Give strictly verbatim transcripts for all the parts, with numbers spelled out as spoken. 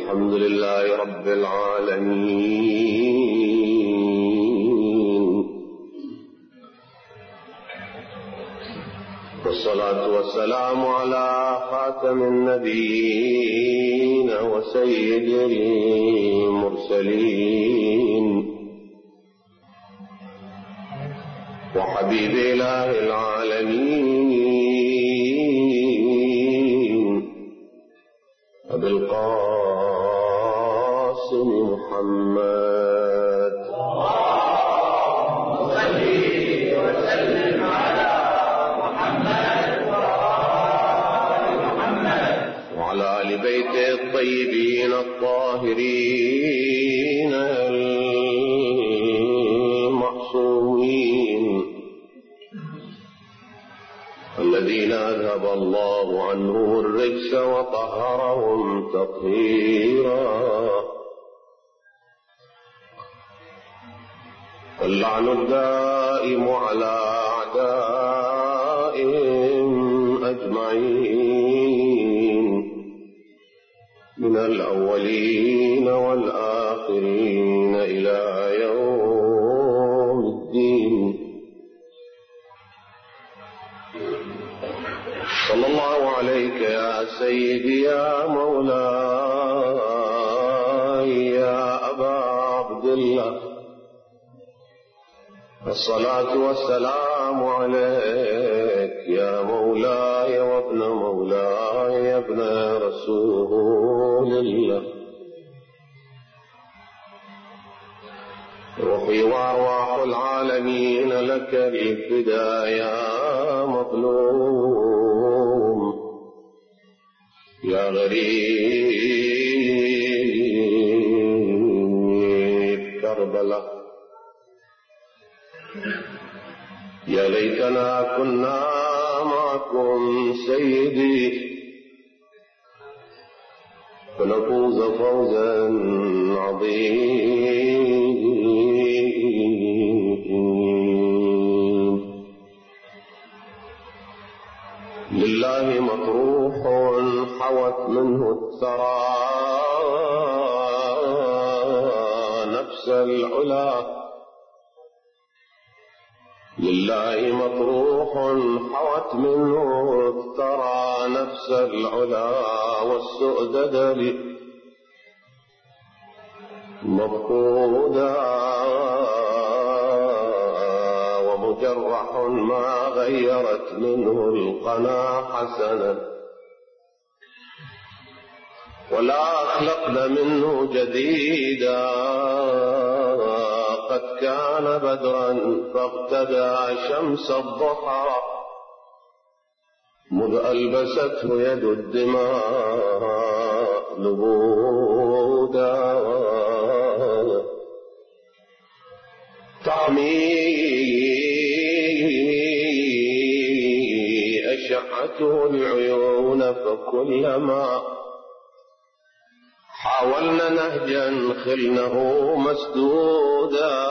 الحمد لله رب العالمين، والصلاة والسلام على خاتم النبيين وسيد المرسلين وحبيب إله العالمين أبي القاسم محمد اللهم صل وسلم على محمد وآل محمد وعلى آل بيته الطيبين الطاهرين المعصومين الذين أذهب الله عنهم الرجس وطهرهم تطهيرا. اللعن الدائم على أعدائهم أجمعين من الأولين والآخرين إلى يوم الدين. صلى الله عليك يا سيدي يا مولاي يا أبا عبد الله، الصلاة والسلام عليك يا مولاي وابن مولاي يا ابن رسول الله. روحي وأرواح العالمين لك الفداء يا مظلوم يا غريب كربلاء. يا ليتنا كنا معكم سيدي فنفوز فوزا عظيما. لله مطروح حوت منه الثرى نفس العلا، لله مطروح حوت منه الثرى نفس العلا، والسؤدد مفقودا ومجرح ما غيرت منه القنا حسنا، ولا أخلقنا منه جديدا. قد كان بدرا فاقتدى شمس الضحى، مذ ألبسته يد الدماء لبودا. تعمي أشعته العيون، فكلما حاولنا نهجا خلنه مسدودا.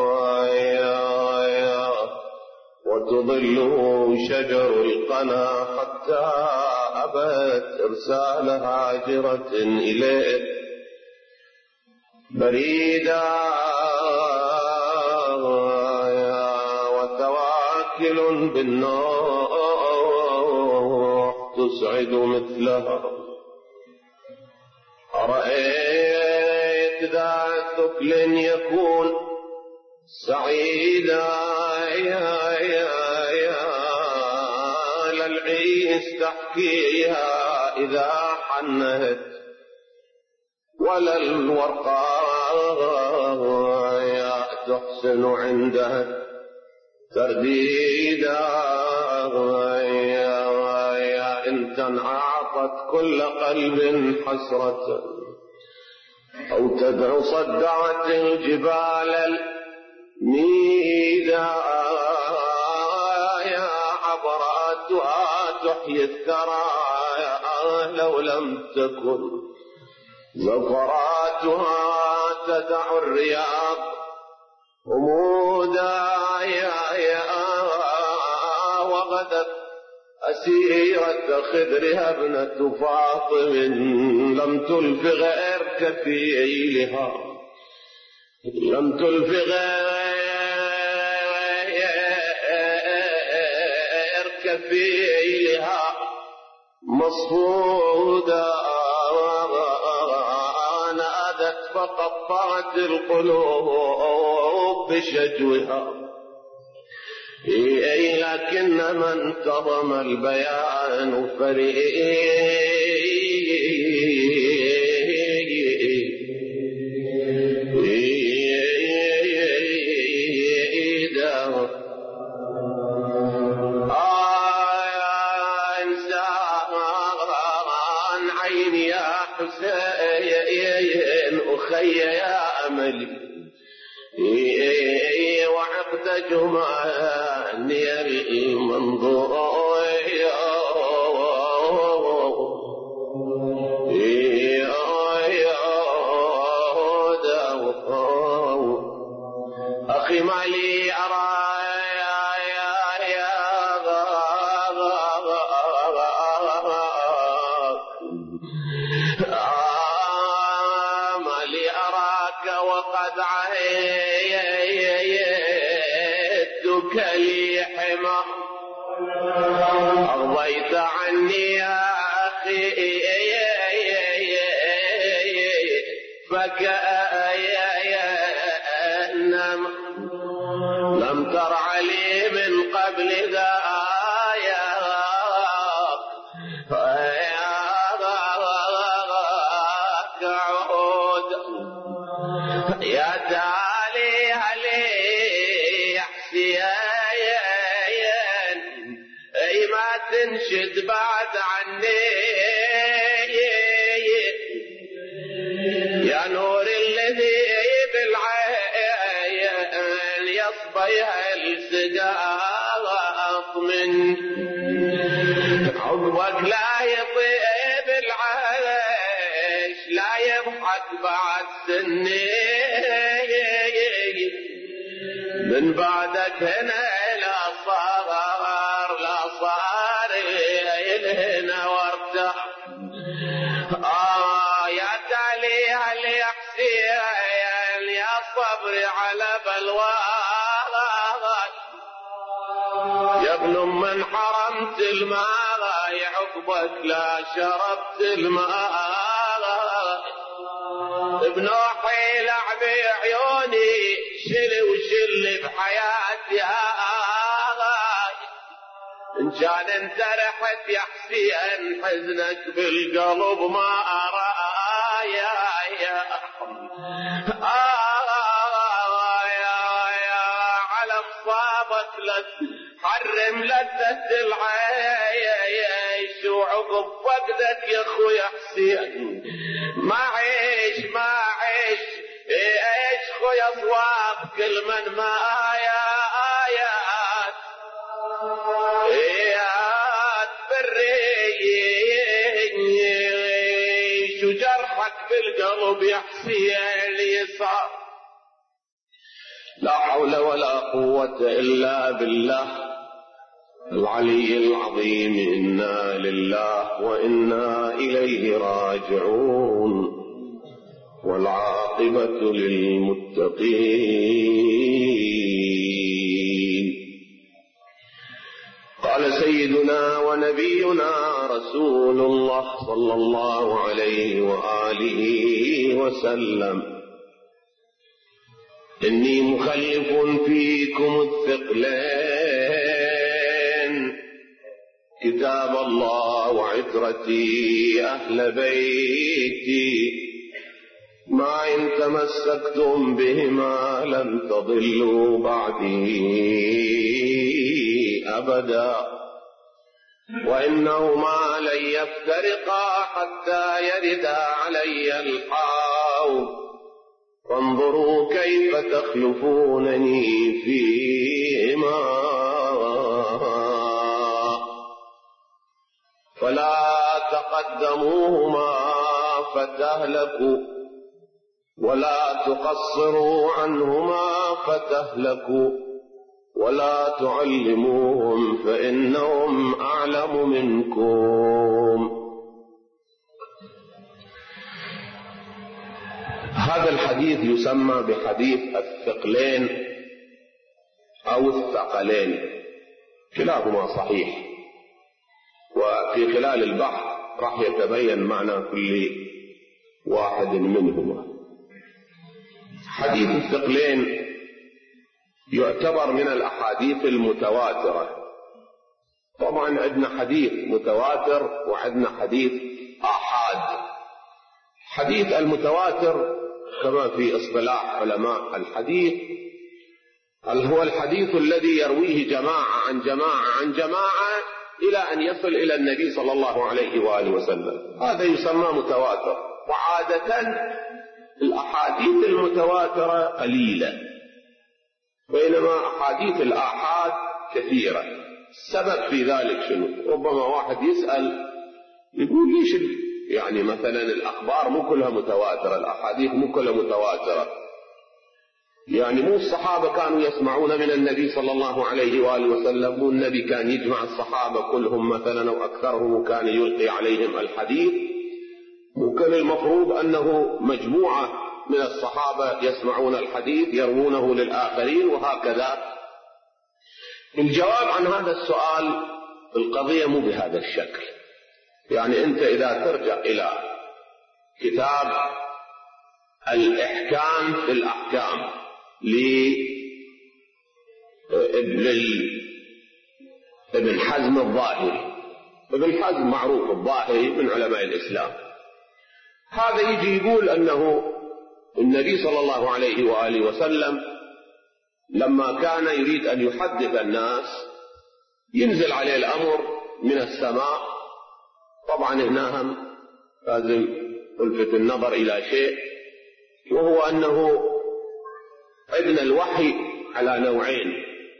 وتظله شجر القنا حتى أبت إرسال هاجرة إليه بريدا. وتواكل بالنوح تسعد مثلها. أرأيت ذا ثقل يكون سعيدا، يا يا يا للعيس تحكيها إذا حنت، ولا الورقاء تحسن عندها ترديدا. إن تنعطت كل قلب حسرة أو تدعو صدعت الجبال الميدا. يا عبراتها تحيي الثرى لو لم تكن، زفراتها تدع الرياض أمودا. يا يا وغدت أسيرة خدرها ابنة فاطم، لم تلف غير كفيلها لم تلف غير كفيلها مصفودا نادت فقطعت القلوب بشجوها لكن من انتظم البيان فريدا إنسان عيني يا حسين أخي يا أملي وعقد جماني المنظور أخي ما لي أرى ما لي أراك وقد عهدتك لي حمى أرضيت عني يا أخي فكأنما لم ترع لي من قبل ذاك عود يا تالي هلي حسين اي ما تنشد بعد عني يا نور الذي بالعين يصبيها الصداق من عضوك لا يطيب العيش لا يضحك بعد سني من بعدك هنا لا صار لا صار هنا وارتاح آه يا تالي هل يحسين يا صبري على بلواك يا ابن من حرمت الماء عقبك لا شربت الماء ابن وحي لعبي عيوني شلي وشلي بحياتي إن كان انت رحت يا حسين حزنك بالقلب ما أرى يا يا على مصابك لك حرم لذة العيش وعقب فقدك يا اخويا حسين ما عيش ما عيش ايش خويا صواب كل من ما آيات آيات بالريش وجرحك بالقلب يا حسين يصاب لا حول ولا قوة إلا بالله العلي العظيم إنا لله وإنا إليه راجعون والعاقبة للمتقين. قال سيدنا ونبينا رسول الله صلى الله عليه وآله وسلم إني مخلف فيكم الثقلين كتاب الله وعترتي أهل بيتي ما إن تمسكتم بهما لن تضلوا بعدي أبدا وإنهما لن يفترقا حتى يردا علي الحوض وانظروا كيف تخلفونني فيهما فلا تقدموهما فتهلكوا ولا تقصروا عنهما فتهلكوا ولا تعلموهم فإنهم أعلم منكم. هذا الحديث يسمى بحديث الثقلين أو الثقلين، كلاهما صحيح، وفي خلال البحث راح يتبين معنى كل واحد منهما. حديث الثقلين يعتبر من الأحاديث المتواترة. طبعا عندنا حديث متواتر وعندنا حديث آحاد. حديث المتواتر كما في اصطلاح علماء الحديث هو الحديث الذي يرويه جماعة عن جماعة عن جماعة إلى أن يصل إلى النبي صلى الله عليه وآله وسلم، هذا يسمى متواتر. وعادة الأحاديث المتواترة قليلة، بينما أحاديث الآحاد كثيرة. السبب في ذلك شنو؟ ربما واحد يسأل يقول ليش يعني مثلا الأخبار مو كلها متواترة، الأحاديث مو كلها متواترة، يعني مو الصحابة كانوا يسمعون من النبي صلى الله عليه وآله وسلم، مو النبي كان يجمع الصحابة كلهم مثلا أو أكثرهم وكان يلقي عليهم الحديث؟ ممكن المفروض أنه مجموعة من الصحابة يسمعون الحديث يروونه للآخرين وهكذا. الجواب عن هذا السؤال القضية مو بهذا الشكل. يعني أنت إذا ترجع إلى كتاب الإحكام في الأحكام لابن حزم الظاهري، ابن حزم معروف الظاهري من علماء الإسلام، هذا يجي يقول أنه النبي صلى الله عليه وآله وسلم لما كان يريد أن يحدث الناس ينزل عليه الأمر من السماء. طبعا هنا هم لازم ألفت النظر إلى شيء، وهو أنه عندنا الوحي على نوعين.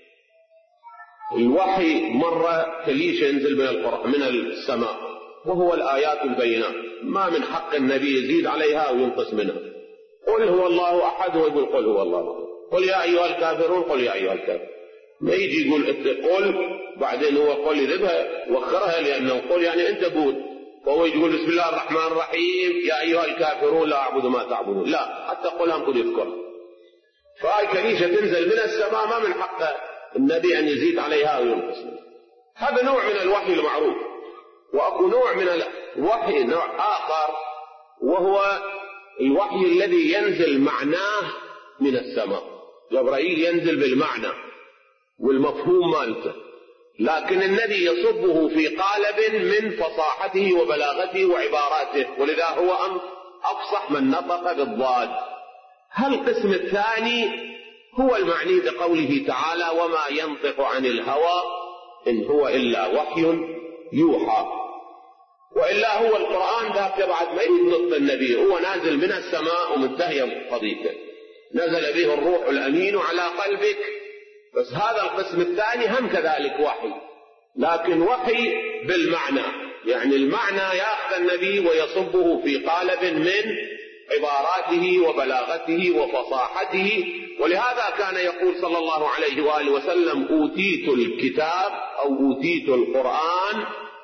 الوحي مرة كليش ينزل من القرآن من السماء وهو الآيات البينات، ما من حق النبي يزيد عليها أو ينقص منها. قل هو الله أحد ويقول قل هو الله أحد، قل يا أيها الكافرون قل يا أيها الكافرون. ما يجي يقول قل بعدين هو قل يذبها وخرها، لأنه قل يعني أنت قول، وهو يقول بسم الله الرحمن الرحيم يا أيها الكافرون لا أعبد ما تعبدون، لا حتى قل هم قل يذكر. فآي كنيشة تنزل من السماء ما من حق النبي أن يزيد عليها أو ينقص منها. هذا نوع من الوحي المعروف. وأكو نوع من الوحي نوع آخر، وهو الوحي الذي ينزل معناه من السماء. جبرائيل ينزل بالمعنى والمفهوم مالته، لكن النبي يصبه في قالب من فصاحته وبلاغته وعباراته، ولذا هو أفصح من نطق بالضاد. هالقسم الثاني هو المعني بقوله تعالى وما ينطق عن الهوى إن هو إلا وحي يوحى. وإلا هو القرآن ذاك بعد ما ينطق النبي، هو نازل من السماء ومنتهي قضيته، نزل به الروح الأمين على قلبك. بس هذا القسم الثاني هم كذلك وحي، لكن وحي بالمعنى، يعني المعنى يأخذ النبي ويصبه في قالب من عباراته وبلاغته وفصاحته. ولهذا كان يقول صلى الله عليه وآله وسلم أوتيت الكتاب أو أوتيت القرآن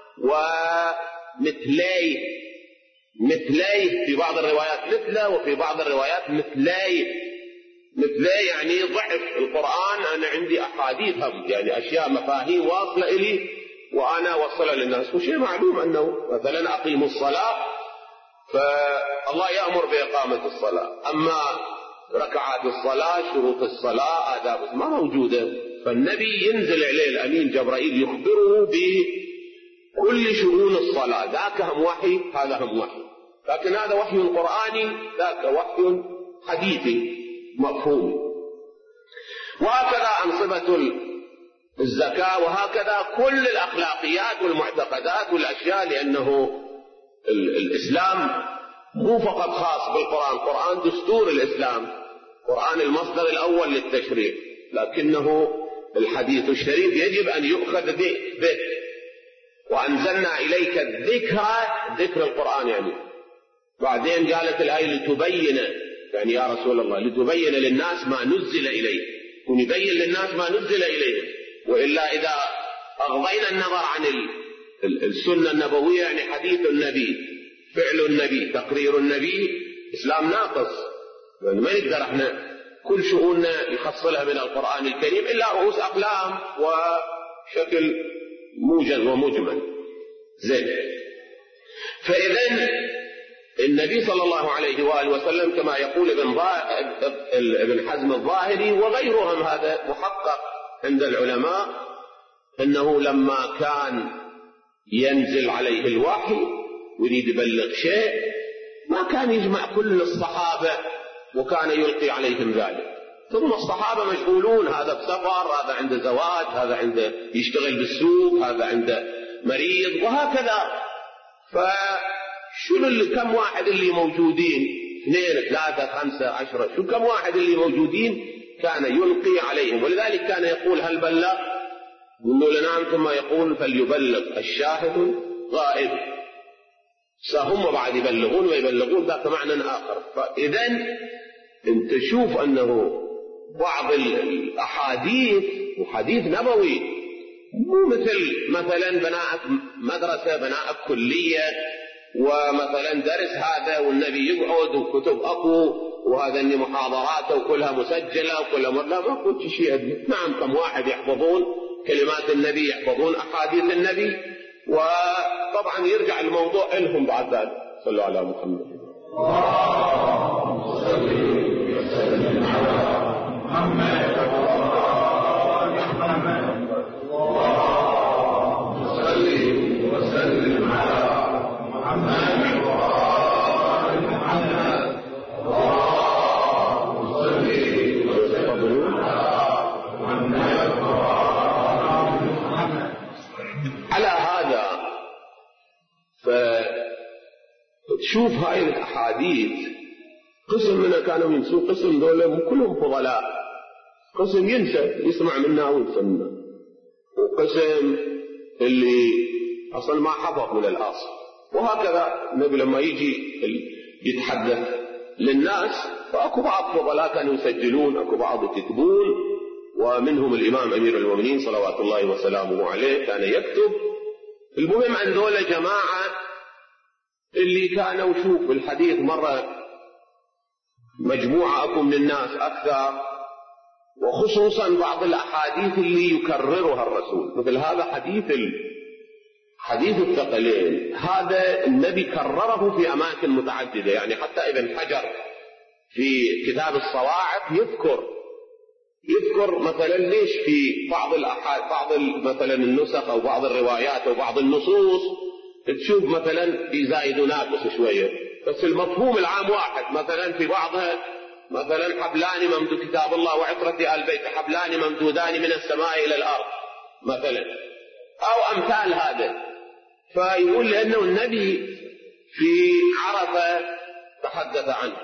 ومثليه، مثليه في بعض الروايات مثله وفي بعض الروايات مثليه. مثليه يعني ضعف القرآن، أنا عندي أحاديث هم يعني أشياء مفاهيم واصلة إلي وأنا وصلها للناس. وشيء معلوم أنه مثلا أقيموا الصلاة فالله يأمر بإقامة الصلاة، أما ركعات الصلاة شروط الصلاة آداب ما موجودة. فالنبي ينزل عليه الأمين جبرائيل يخبره بكل شؤون الصلاة، ذاك هم وحي هذا هم وحي. لكن هذا وحي قرآني ذاك وحي حديثي مفهوم. وهكذا أنصبة الزكاة، وهكذا كل الأخلاقيات والمعتقدات والأشياء، لأنه الإسلام مو فقط خاص بالقرآن، القرآن دستور الإسلام، القرآن المصدر الأول للتشريع، لكنه الحديث الشريف يجب أن يؤخذ به. وأنزلنا إليك الذكر، ذكر القرآن يعني. بعدين قالت الآية لتبين، يعني يا رسول الله لتبين للناس ما نزل إليه، ونبين للناس ما نزل إليه. وإلا إذا أغضينا النظر عن السنة النبوية يعني حديث النبي، فعل النبي، تقرير النبي، إسلام ناقص. يعني ما نقدر احنا كل شؤوننا نحصلها من القرآن الكريم إلا رؤوس أقلام وشكل موجز ومجمل. زين. فإذا النبي صلى الله عليه وآله وسلم كما يقول ابن, ابن حزم الظاهري وغيرهم، هذا محقق عند العلماء، أنه لما كان ينزل عليه الوحي ويريد يبلغ شيء ما كان يجمع كل الصحابة وكان يلقي عليهم ذلك، ثم الصحابة مشغولون، هذا بسفر، هذا عنده زواج، هذا عنده يشتغل بالسوق، هذا عنده مريض، وهكذا. فشو اللي كم واحد اللي موجودين؟ اثنين ثلاثة خمسة عشرة، شو كم واحد اللي موجودين كان يلقي عليهم. ولذلك كان يقول هل بلغ؟ يقولوا نعم، ثم يقول فليبلغ الشاهد غائب. سهم بعد يبلغون ويبلغون ذاك معنى آخر. فإذا انت شوف أنه بعض الأحاديث وحديث نبوي مو مثل مثلا بناء مدرسة، بناء كلية، ومثلا درس هذا والنبي يقعد وكتب أكو وهذا اللي محاضراته وكلها مسجلة وكلها لا، ما كنت شيء. نعم كم واحد يحفظون كلمات النبي، يحفظون أحاديث النبي، وطبعا يرجع الموضوع لهم بعد ذلك. صلوا على محمد. اللهم صل وسلم على محمد وآل محمد. اللهم صل وسلم على محمد وآل محمد. اللهم صل وسلم على محمد وآل محمد. على هذا فتشوف هاي الأحاديث قسم منها كانوا ينسوا، قسم دولهم كلهم فضلاء، قسم ينسى يسمع منا وينسى منا، وقسم اللي أصلا ما حفظ من الأصل. وهكذا النبي لما يجي يتحدث للناس فأكو بعض فضلاء كانوا يسجلون، أكو بعض يكتبون، ومنهم الإمام أمير المؤمنين صلوات الله وسلامه عليه كان يكتب. المهم عن دولة جماعة اللي كانوا شوف الحديث مرة مجموعة أكو من الناس أكثر، وخصوصا بعض الأحاديث اللي يكررها الرسول، مثل هذا حديث حديث الثقلين، هذا النبي كرره في أماكن متعددة. يعني حتى ابن حجر في كتاب الصواعق يذكر يذكر مثلا ليش في بعض الأحاد بعض مثلا النسخ أو بعض الروايات أو بعض النصوص تشوف مثلا يزايد وناقص شوية، بس المفهوم العام واحد. مثلا في بعضها مثلا حبلان ممدود، كتاب الله وعطرة آل بيت، حبلان ممدودان من السماء إلى الأرض مثلا، أو أمثال هذا. فيقول لأنه النبي في عرفة تحدث عنه،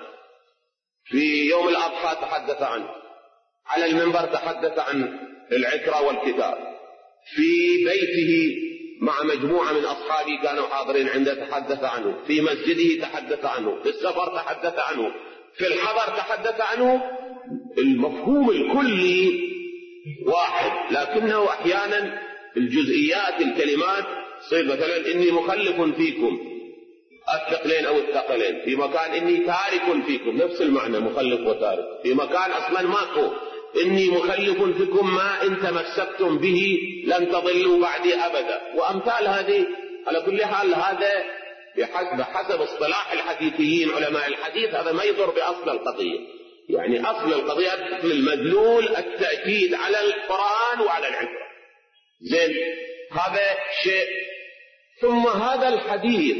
في يوم الأضحى تحدث عنه، على المنبر تحدث عن العترة والكتاب، في بيته مع مجموعة من أصحابه كانوا حاضرين عنده تحدث عنه، في مسجده تحدث عنه، في السفر تحدث عنه، في الحضر تحدث عنه. المفهوم الكلي واحد، لكنه أحيانا الجزئيات الكلمات صير مثلا إني مخلف فيكم الثقلين أو الثقلين، في مكان إني تارك فيكم، نفس المعنى مخلف وتارك، في مكان أصلا ماكو إني مخلف فيكم ما إن تمسكتم به لن تضلوا بعدي أبدا، وأمثال هذه. على كل حال هذا بحسب حسب اصطلاح الحديثيين علماء الحديث هذا ما يضر بأصل القضية. يعني أصل القضية أصل المدلول التأكيد على القرآن وعلى العبرة. زين، هذا شيء. ثم هذا الحديث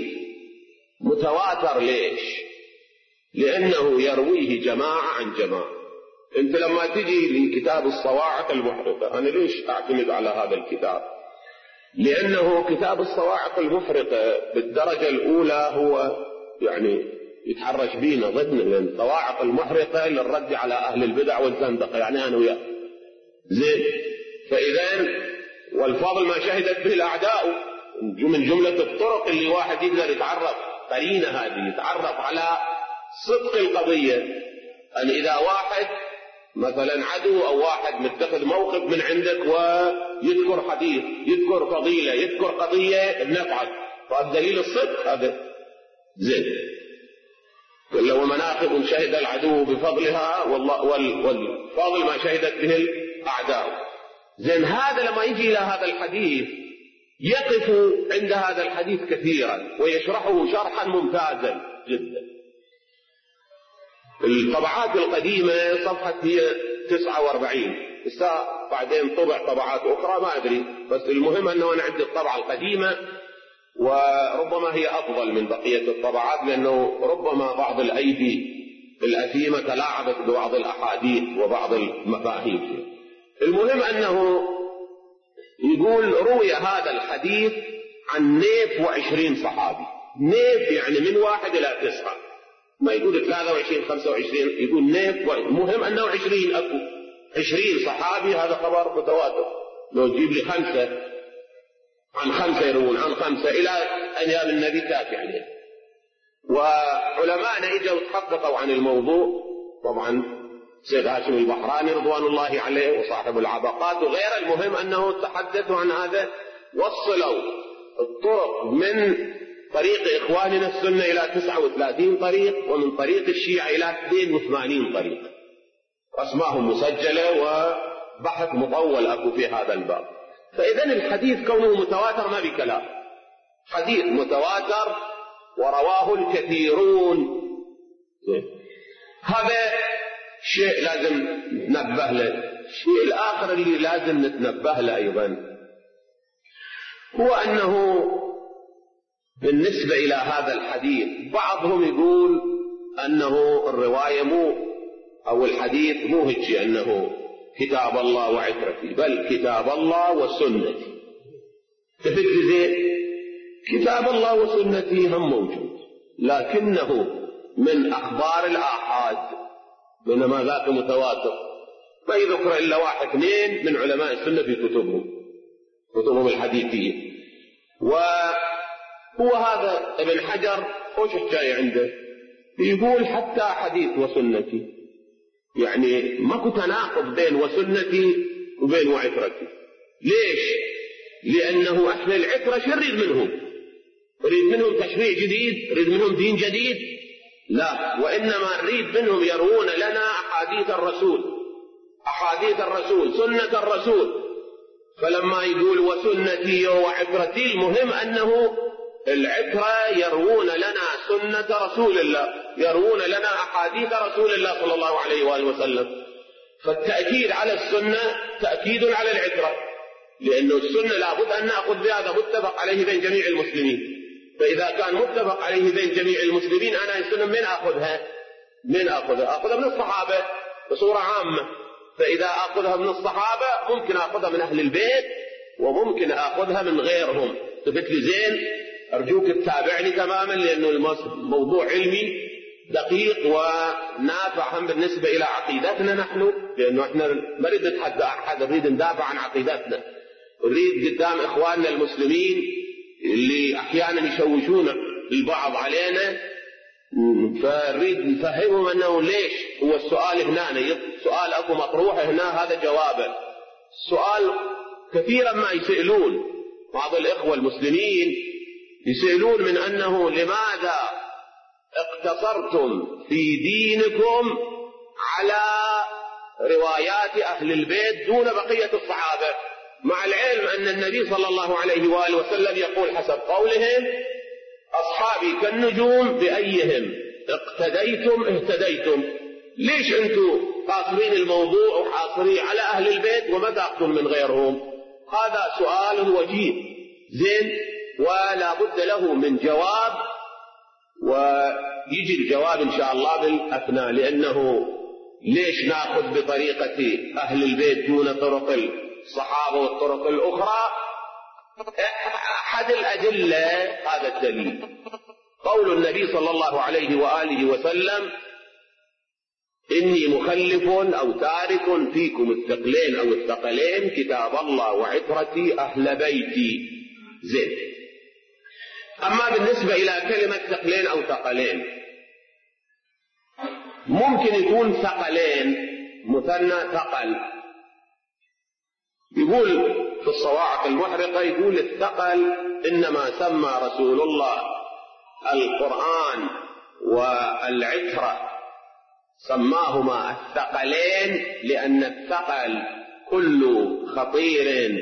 متواتر ليش؟ لأنه يرويه جماعة عن جماعة. أنت لما تجي لكتاب الصواعق المحرقة، أنا ليش أعتمد على هذا الكتاب؟ لأنه كتاب الصواعق المحرقة بالدرجة الأولى هو يعني يتحرش بينا ضدنا، لأن الصواعق المحرقة للرد على أهل البدع والزندقة، يعني أنا وياه. زين، فإذا والفضل ما شهدت به الأعداء من جملة الطرق اللي واحد يقدر يتعرف قرينة هذه، يتعرف على صدق القضية. أن إذا واحد مثلا عدو أو واحد متخذ موقف من عندك ويذكر حديث، يذكر فضيلة، يذكر قضية بنفعك، فهذا دليل الصدق هذا. زين، إلا ومناقب شهد العدو بفضلها والفضل ما شهدت به الأعداء. زين هذا لما يجي إلى هذا الحديث يقف عند هذا الحديث كثيرا ويشرحه شرحا ممتازا جدا. الطبعات القديمة صفحة هي تسعة وأربعين، بعدين طبع طبعات أخرى ما أدري، بس المهم أنه أنا عندي الطبعة القديمة وربما هي أفضل من بقية الطبعات، لأنه ربما بعض الأيدي الأثيمة تلاعبت ببعض الأحاديث وبعض المفاهيم. المهم أنه يقول روي هذا الحديث عن نيف وعشرين صحابي. نيف يعني من واحد إلى تسعة، ما يقول ثلاثة وعشرين خمسة وعشرين، يقول نيف. المهم أنه عشرين أكو عشرين صحابي، هذا خبر متواتر. لو تجيب لي خمسة عن خمسة يروون عن خمسة إلى أيام النبي كافي عليه. وعلماءنا إجوا تحققوا عن الموضوع، طبعا سيد هاشم البحراني رضوان الله عليه وصاحب العبقات وغيره. المهم أنه تحدثوا عن هذا، وصلوا الطرق من طريق إخواننا السنة إلى تسعة وثلاثين طريق، ومن طريق الشيعة إلى اثنين وثمانين طريق، أسماءهم مسجلة وبحث مطول أكو في هذا الباب. فإذا الحديث كونه متواتر ما بكلام، حديث متواتر ورواه الكثيرون. هذا شيء لازم نتنبه له. الشيء الآخر اللي لازم نتنبه له أيضا هو أنه بالنسبة إلى هذا الحديث بعضهم يقول أنه الرواية مو أو الحديث مو هيك أنه كتاب الله وعترتي، بل كتاب الله وسنتي. تفكر زين، كتاب الله وسنتي هم موجود، لكنه من أخبار الآحاد، بينما ذاك متواتر ما يذكر إلا واحد اثنين من علماء السنة في كتبهم كتبهم الحديثية. وهو هذا ابن حجر خوش حكاية عنده، يقول حتى حديث وسنتي، يعني ماكو تناقض بين وسنتي وبين وعترتي. ليش؟ لأنه أهل العترة شو نريد منهم؟ نريد منهم تشريع جديد؟ نريد منهم دين جديد؟ لا، وإنما نريد منهم يروون لنا أحاديث الرسول، أحاديث الرسول، سنة الرسول. فلما يقول وسنتي وعترتي، المهم أنه العترة يروون لنا سنة رسول الله، يروون لنا أحاديث رسول الله صلى الله عليه وآله وسلم. فالتأكيد على السنة تأكيد على العترة، لأنه السنة لابد أن نأخذ بهذا متفق عليه بين جميع المسلمين. فإذا كان متفق عليه بين جميع المسلمين، أنا السنة من أخذها؟ من أخذها؟ أخذها من الصحابة بصورة عامة. فإذا أخذها من الصحابة ممكن أخذها من أهل البيت، وممكن أخذها من غيرهم. تفت لي زين؟ أرجوك تتابعني تماما، لأنه الموضوع علمي دقيق ونافع هم بالنسبة إلى عقيدتنا نحن، لأنه إحنا ما نريد نتحدى أحد، نريد ندافع عن عقيدتنا، نريد قدام إخواننا المسلمين اللي أحيانا يشوشون البعض علينا، فنريد نفهمهم أنه ليش هو السؤال هنا، سؤال أكو مطروح هنا هذا جوابه. السؤال كثيرا ما يسألون بعض الإخوة المسلمين، يسألون من أنه لماذا اقتصرتم في دينكم على روايات أهل البيت دون بقية الصحابة، مع العلم أن النبي صلى الله عليه وآله وسلم يقول حسب قولهم أصحابي كالنجوم بأيهم اقتديتم اهتديتم. ليش أنتم قاصرين الموضوع وحاصرين على أهل البيت وما تأخذون من غيرهم؟ هذا سؤال وجيه زين، ولا بد له من جواب، ويجي الجواب إن شاء الله بالأثناء. لأنه ليش نأخذ بطريقة أهل البيت دون طرق الصحابة والطرق الأخرى؟ أحد الأدلة هذا الدليل قول النبي صلى الله عليه وآله وسلم إني مخلف أو تارك فيكم الثقلين أو الثقلين كتاب الله وعترتي أهل بيتي. زين. أما بالنسبة إلى كلمة ثقلين أو ثقلين، ممكن يكون ثقلين مثنى ثقل. يقول في الصواعق المحرقة، يقول الثقل إنما سمى رسول الله القرآن والعترة سماهما الثقلين لأن الثقل كل خطير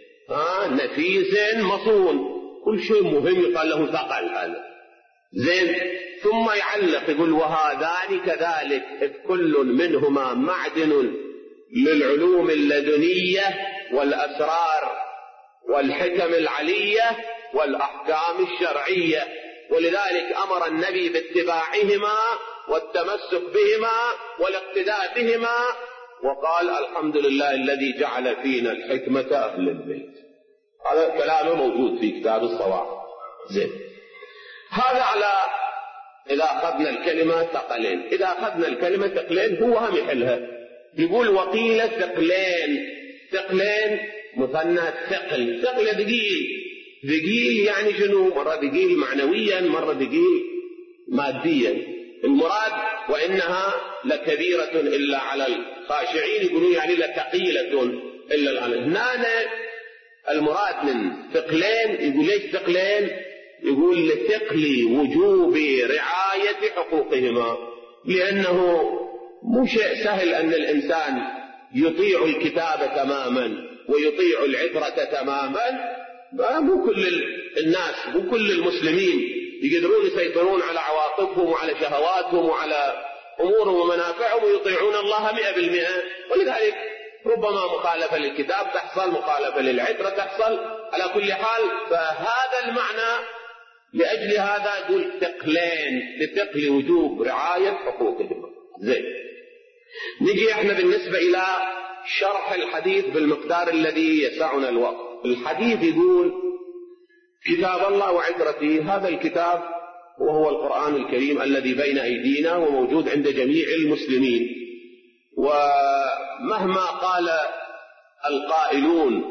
نفيس مصون، كل شيء مهم يقال له ثقل هذا زين. ثم يعلق يقول وهذان كذلك إذ كل منهما معدن للعلوم اللدنية والأسرار والحكم العلية والأحكام الشرعية، ولذلك أمر النبي باتباعهما والتمسك بهما والاقتداء بهما، وقال الحمد لله الذي جعل فينا الحكمة أهل البيت. هذا كلامه موجود في كتاب الصواعق زين. هذا على إذا أخذنا الكلمة ثقلين. إذا أخذنا الكلمة ثقلين هو هم يحلها، يقول وقيل ثقلين. ثقلين مثنى ثقل، ثقل ثقيل، ثقيل يعني شنو؟ مرة ثقيل معنويا، مرة ثقيل ماديا. المراد وإنها لكبيرة إلا على الخاشعين، يقولون يعني لثقيلة إلا على هنا. المراد من ثقلين يقول ليش ثقلين؟ يقول لثقل وجوب رعاية حقوقهما، لأنه مو شيء سهل أن الإنسان يطيع الكتاب تماما ويطيع العترة تماما. مو كل الناس مو كل المسلمين يقدرون يسيطرون على عواطفهم وعلى شهواتهم وعلى أمورهم ومنافعهم ويطيعون الله مئة بالمئة، ولذلك ربما مخالفة للكتاب تحصل، مخالفة للعترة تحصل. على كل حال فهذا المعنى، لأجل هذا يقول ثقلين لثقل وجوب رعاية حقوقهما. زين، نجي احنا بالنسبة إلى شرح الحديث بالمقدار الذي يسعنا الوقت. الحديث يقول كتاب الله وعترته، هذا الكتاب وهو القرآن الكريم الذي بين أيدينا وموجود عند جميع المسلمين. ومهما قال القائلون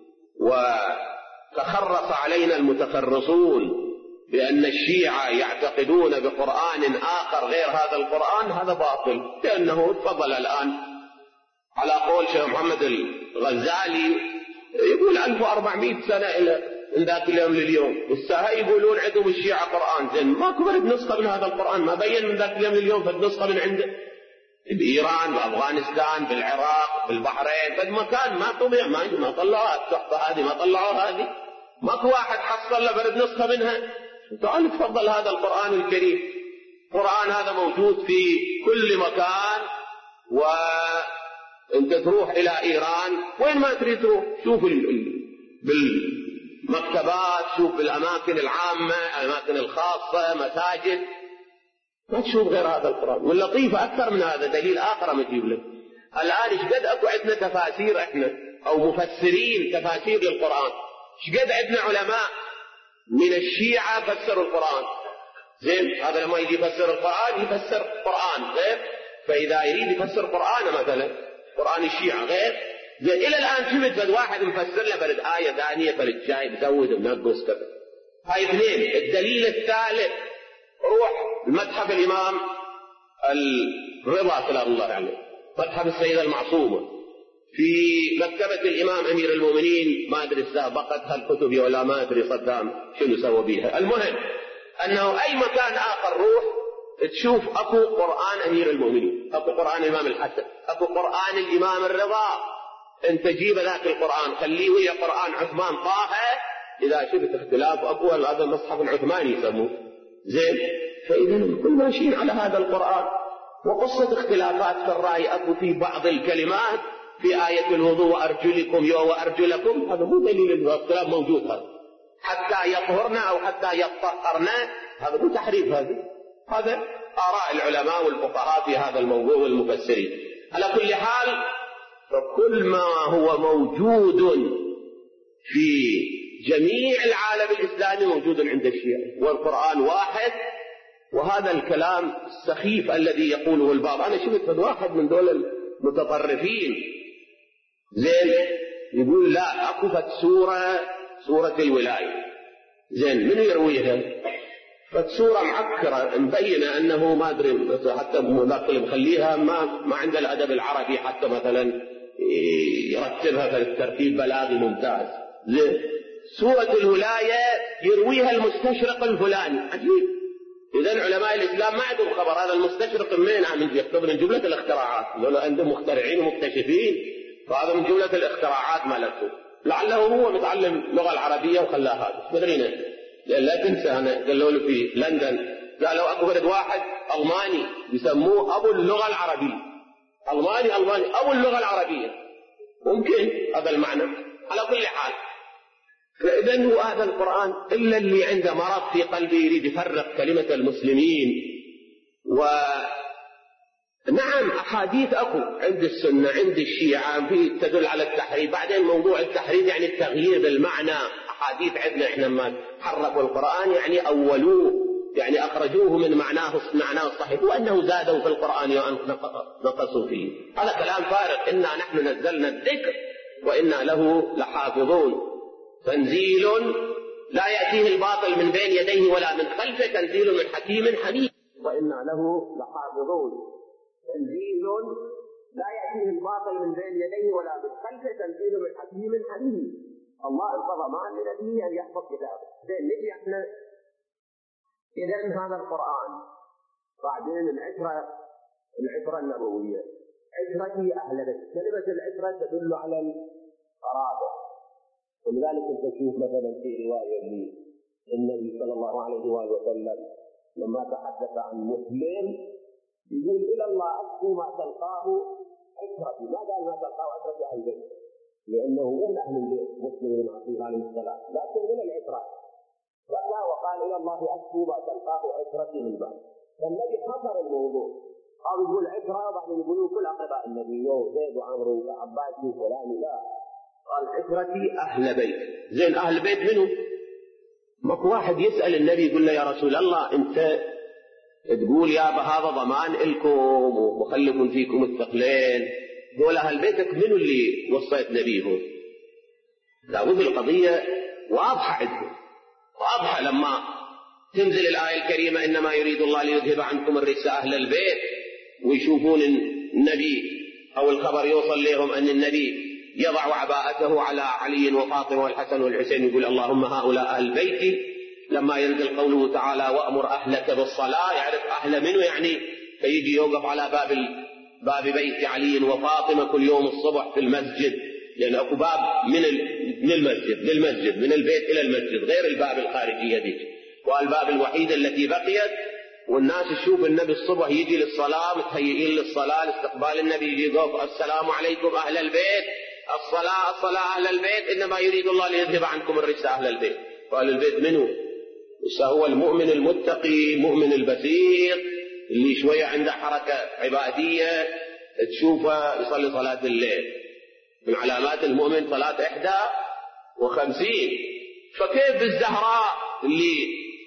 وتخرص علينا المتخرصون بأن الشيعة يعتقدون بقرآن آخر غير هذا القرآن، هذا باطل، لأنه تفضل الآن على قول شيخ محمد الغزالي يقول ألف وأربعمائة سنة إلى من ذاك اليوم لليوم، والساعة يقولون عندهم الشيعة قرآن زين، ما كبر بنسخة من هذا القرآن، ما بين من ذاك اليوم لليوم فالنسخة من عنده بإيران بأفغانستان بالعراق بالبحرين فد مكان ما طبيع ما ما طلعوا التحفة هذه ما طلعوا هذه، ماكو واحد حصل له برد نسخة منها. تعال تفضل هذا القرآن الكريم، القرآن هذا موجود في كل مكان، وانت تروح إلى إيران وين ما تريد تروح شوف بالمكتبات، شوف بالأماكن العامة الأماكن الخاصة مساجد، ما تشوف غير هذا القرآن. واللطيف أكثر من هذا دليل آخر ما تجيب لك. الآن إيش قد أكو عندنا تفاسير إحنا أو مفسرين تفاسير للقرآن، إيش قد عندنا علماء من الشيعة فسروا القرآن زين. هذا لما يجي يفسر القرآن يفسر قرآن غير، فإذا يريد يفسر قرآن مثلا قرآن الشيعة غير زين. إلى الآن شفت بد واحد مفسر له برد آية ثانية برد جاي بزود منقص كذا. هاي اثنين. الدليل الثالث روح المتحف الإمام الرضا سلام الله عليه، متحف السيدة المعصومة في مكتبة الإمام أمير المؤمنين، ما أدري سابقتها الكتب ولا ما أدري صدام شنو سوى بيها. المهم أنه أي مكان آخر روح تشوف أكو قرآن أمير المؤمنين، أكو قرآن الإمام الحسن، أكو قرآن الإمام الرضا. أنت جيب ذاك القرآن خليه ويا قرآن عثمان طه، إذا شفت اختلاف أكو هذا المصحف العثماني يسموه زين. فإذا كل ماشيين على هذا القرآن. وقصة اختلافات في الرأي أكو في بعض الكلمات في آية الوضوء وأرجلكم يو وأرجلكم، هذا مو دليل الاختلاف موجود، هذا حتى يطهرنا أو حتى يطهرنا، هذا مو تحريف، هذا هذا آراء العلماء والفقهاء في هذا الموضوع والمفسرين. على كل حال فكل ما هو موجود في جميع العالم الإسلامي موجود عند الشيعة، والقرآن واحد. وهذا الكلام السخيف الذي يقوله البعض، أنا شفت واحد من دول المتطرفين زين يقول لا أكفت سورة سورة الولاية زين، من يرويها؟ فالسورة معكرة مبينة أنه ما أدري حتى مذاكر مخليها ما ما عند الأدب العربي حتى مثلا يرتبها في الترتيب بلاغي ممتاز زين. سورة الولاية يرويها المستشرق الفلاني، عجيب إذن علماء الإسلام ما عندهم خبر هذا المستشرق منين عم يكتب من جملة الاختراعات، لو عندهم مخترعين ومكتشفين فهذا من جملة الاختراعات مالته، لعله هو متعلم اللغة العربية وخلاها هذا مدرينا. لا تنسى أنا قالوا له في لندن قالوا أكو ولد واحد ألماني يسموه أبو اللغة العربية، ألماني ألماني أبو اللغة العربية، ممكن هذا المعنى. على كل حال فإذن هو هذا القرآن إلا اللي عنده مرض في قلبه يريد يفرق كلمة المسلمين. ونعم أحاديث أكو عند السنة عند الشيعة في تدل على التحريف، بعدين موضوع التحريف يعني التغيير بالمعنى، أحاديث عندنا إحنا ما حرفوا القرآن يعني أولوه، يعني أخرجوه من معناه معناه الصحيح، وأنه زادوا في القرآن ونقصوا فيه، هذا كلام فارغ. إنا نحن نزلنا الذكر وإنا له لحافظون، تنزيل لا يأتيه الباطل من بين يديه ولا من خلفه، تنزيل من حكيم حميد، وإنا له لحافظون، تنزيل لا يأتيه الباطل من بين يديه ولا من خلفه، تنزيل من حكيم حميد. الله ارتضى ما من نبي أن يحفظ كتابه. نجي احنا إذا هذا القرآن، بعدين العشرة العشرة النبوية، عشرة أهل بيت، كلمة العشرة تدل على القرابة، ولذلك انت تشوف مثلا في رواية للنبي صلى الله عليه وآله وسلم لما تحدث عن مسلم يقول إلى الله أشكو ما تلقاه عشرتي، ما قال ما تلقاه عشرة أهل البيت لأنه من أهل البيت مسلم بن عقيل عليه السلام، لكن من العشرة وقال وقال إلى الله أشكو ما تلقاه عشرتي من بعد. فالنبي حصر الموضوع، قال يقول عشرة وبعدين يقولوا كل أقرباء النبي وزيد وعمرو وعباس وفلان، لا قال عشرتي أهل بيت. زين أهل بيت منه؟ ماكو واحد يسأل النبي يقول له يا رسول الله أنت تقول يا بهذا ضمان إلكم ومخلف فيكم الثقلين، دول أهل بيتك منو اللي وصيت نبيهم؟ داود القضية واضحة عندهم، واضحة. لما تنزل الآية الكريمة إنما يريد الله ليذهب عنكم الرجس أهل البيت، ويشوفون النبي أو الخبر يوصل لهم أن النبي يضع عباءته على علي وفاطمة والحسن والحسين، يقول اللهم هؤلاء أهل بيتي. لما ينزل قوله تعالى وأمر أهلك بالصلاة، يعرف أهل منه يعني فيجي يوقف على باب باب بيت علي وفاطمة كل يوم الصبح في المسجد، لأن أكو باب من من المسجد للمسجد، من البيت إلى المسجد، غير الباب الخارجية دي، والباب الوحيدة التي بقيت. والناس تشوف النبي الصبح يجي للصلاة متهيئين للصلاة لاستقبال النبي، يجي يقف السلام عليكم أهل البيت، الصلاة الصلاة أهل البيت، إنما يريد الله ليذهب عنكم الرجس أهل البيت. وأهل البيت منه؟ هو المؤمن المتقي، المؤمن البسيط اللي شوية عنده حركة عبادية تشوفه يصلي صلاة الليل، من علامات المؤمن صلاة إحدى وخمسين. فكيف بالزهراء اللي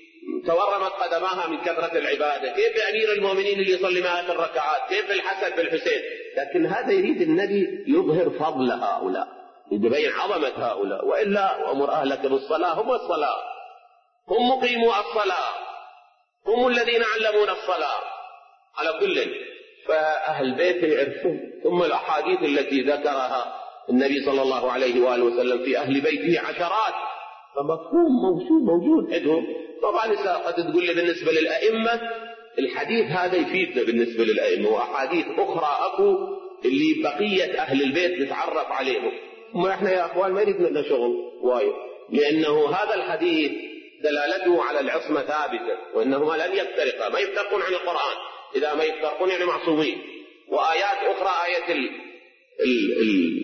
تورمت قدماها من كثرة العبادة، كيف بأمير المؤمنين اللي يصلي مئات الركعات، كيف بالحسن بالحسين؟ لكن هذا يريد النبي يظهر فضل هؤلاء، يبين عظمة هؤلاء. وإلا وأمر أهلك بالصلاة، هم الصلاة، هم مقيموا الصلاة، هم الذين علمون الصلاة. على كل فأهل بيت يعرفون. ثم الأحاديث التي ذكرها النبي صلى الله عليه وآله وسلم في أهل بيته عشرات، فمفهوم موجود موجود عندهم. طبعا قد تقول لي بالنسبة للأئمة الحديث هذا يفيدنا بالنسبة للأئمة، وأحاديث أخرى أكو اللي بقية أهل البيت نتعرف عليهم. وما إحنا يا أخوان ما يريد لنا شغل وايد، لأنه هذا الحديث دلالته على العصمة ثابتة، وإنهما لن يفترقا، ما يفترقون عن القرآن، إذا ما يفترقون يعني معصومين. وآيات أخرى آية ال ال ال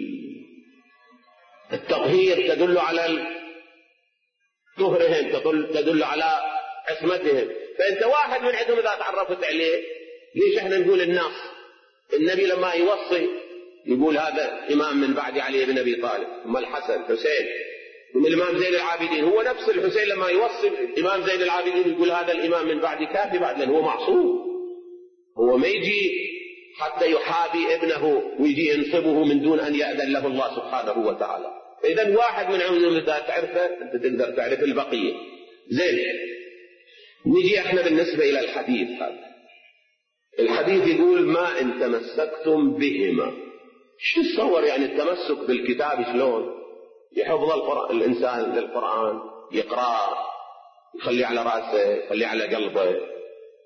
التطهير تدل على طهرهم، تدل على عصمتهم. فأنت واحد من عندهم إذا تعرفت عليه، ليش احنا نقول الناس؟ النبي لما يوصي يقول هذا إمام من بعد علي بن أبي طالب، ثم الحسن حسين، ثم الإمام زين العابدين. هو نفس الحسين لما يوصي الإمام زين العابدين يقول هذا الإمام من بعد كافي بعد، لأنه هو معصوم، هو ما يجي حتى يحابي ابنه ويجي ينصبه من دون أن يأذن له الله سبحانه وتعالى. فإذا واحد من عندهم إذا تعرفه أنت تقدر تعرف البقية. زين، نجي احنا بالنسبة إلى الحديث هذا. الحديث يقول ما إن تمسكتم بهما. شو تصور يعني التمسك بالكتاب شلون؟ يحفظ القرآن الإنسان للقرآن، يقرأ، يخليه على رأسه، يخليه على قلبه،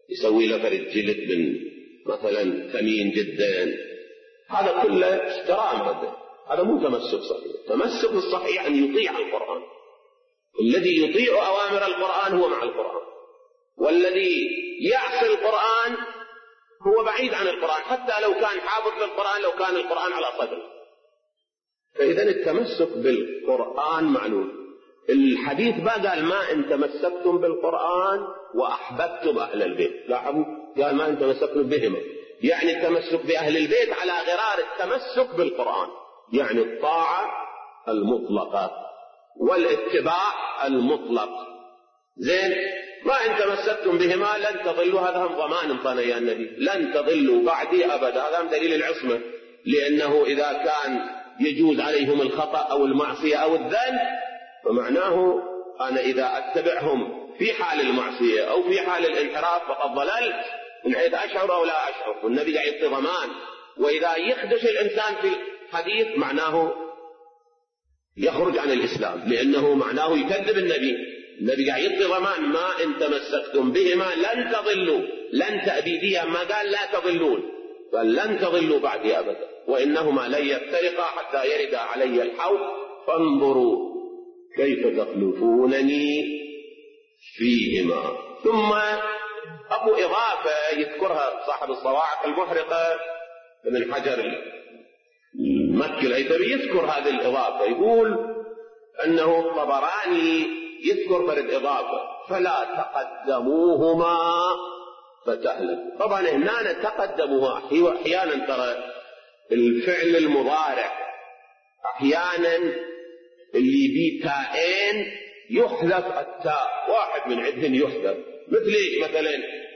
يسوي له فرد جلد من مثلا ثمين جدا، هذا كله احترام. هذا هذا مو تمسك صحيح. التمسك الصحيح أن يطيع القرآن. الذي يطيع أوامر القرآن هو مع القرآن، والذي يعصي القرآن هو بعيد عن القرآن، حتى لو كان حافظ للقرآن، لو كان القرآن على صدره. فإذا التمسك بالقرآن معلوم. الحديث بقى قال ما إن تمسكتم بالقرآن وأحببتم أهل البيت. لاحظوا قال ما إن تمسكتم بهما، يعني التمسك بأهل البيت على غرار التمسك بالقرآن، يعني الطاعة المطلقة والاتباع المطلق. زين، ما إن تمسكتم بهما لن تضلوا، هذا هم ضمان طنا يا النبي، لن تضلوا بعدي أبدا. هذا هم دليل العصمة، لأنه إذا كان يجوز عليهم الخطأ أو المعصية أو الذنب فمعناه أنا إذا أتبعهم في حال المعصية أو في حال الانحراف فقد ضللت من حيث أشعر أو لا أشعر، والنبي قاعد يعطي ضمان. وإذا يخدش الإنسان في الحديث معناه يخرج عن الإسلام، لأنه معناه يكذب النبي. النبي قاعد يعطي ضمان ما إن تمسكتم بهما لن تضلوا، لن تأبيديا، ما قال لا تضلون، بل لن تضلوا بعدي أبدا، وإنهما لن يفترقا حتى يرد علي الحوض فانظروا كيف تخلفونني فيهما. ثم أبو إضافة يذكرها صاحب الصواعق المحرقة من حجر المكي الهيثمي، يذكر هذه الإضافة، يقول أنه الطبراني يذكر فرد إضافة فلا تقدموهما فتهلك. طبعا هنا تقدموها أحيانا ترى الفعل المضارع أحيانا اللي بيه تاءين يحذف التاء، واحد من عندهم يحذف، مثل مثلا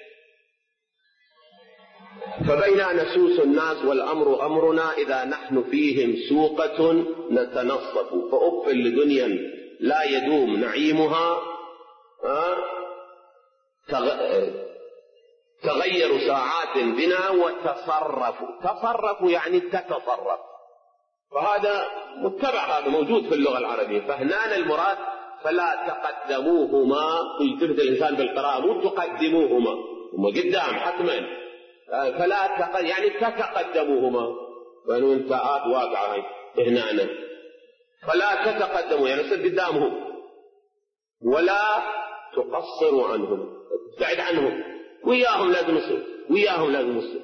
فبينا نسوس الناس والأمر أمرنا إذا نحن فيهم سوقة نتنصف فأف لدنيا لا يدوم نعيمها تغير ساعات بنا وتصرفوا. تصرفوا يعني تتصرف، فهذا متبع، هذا موجود في اللغة العربية. فهنا المراد فلا تقدموهما، يلتفت الإنسان بالقراءة مو تقدموهما، هما قدام حتما، فلا تق... يعني تتقدموهما، فانه انتهاءات واقعة هنا أنا. فلا تتقدموا يعني صد قدامهم، ولا تقصروا عنهم، ابتعد عنهم، وياهم لازم يصير، وياهم لازم يصير،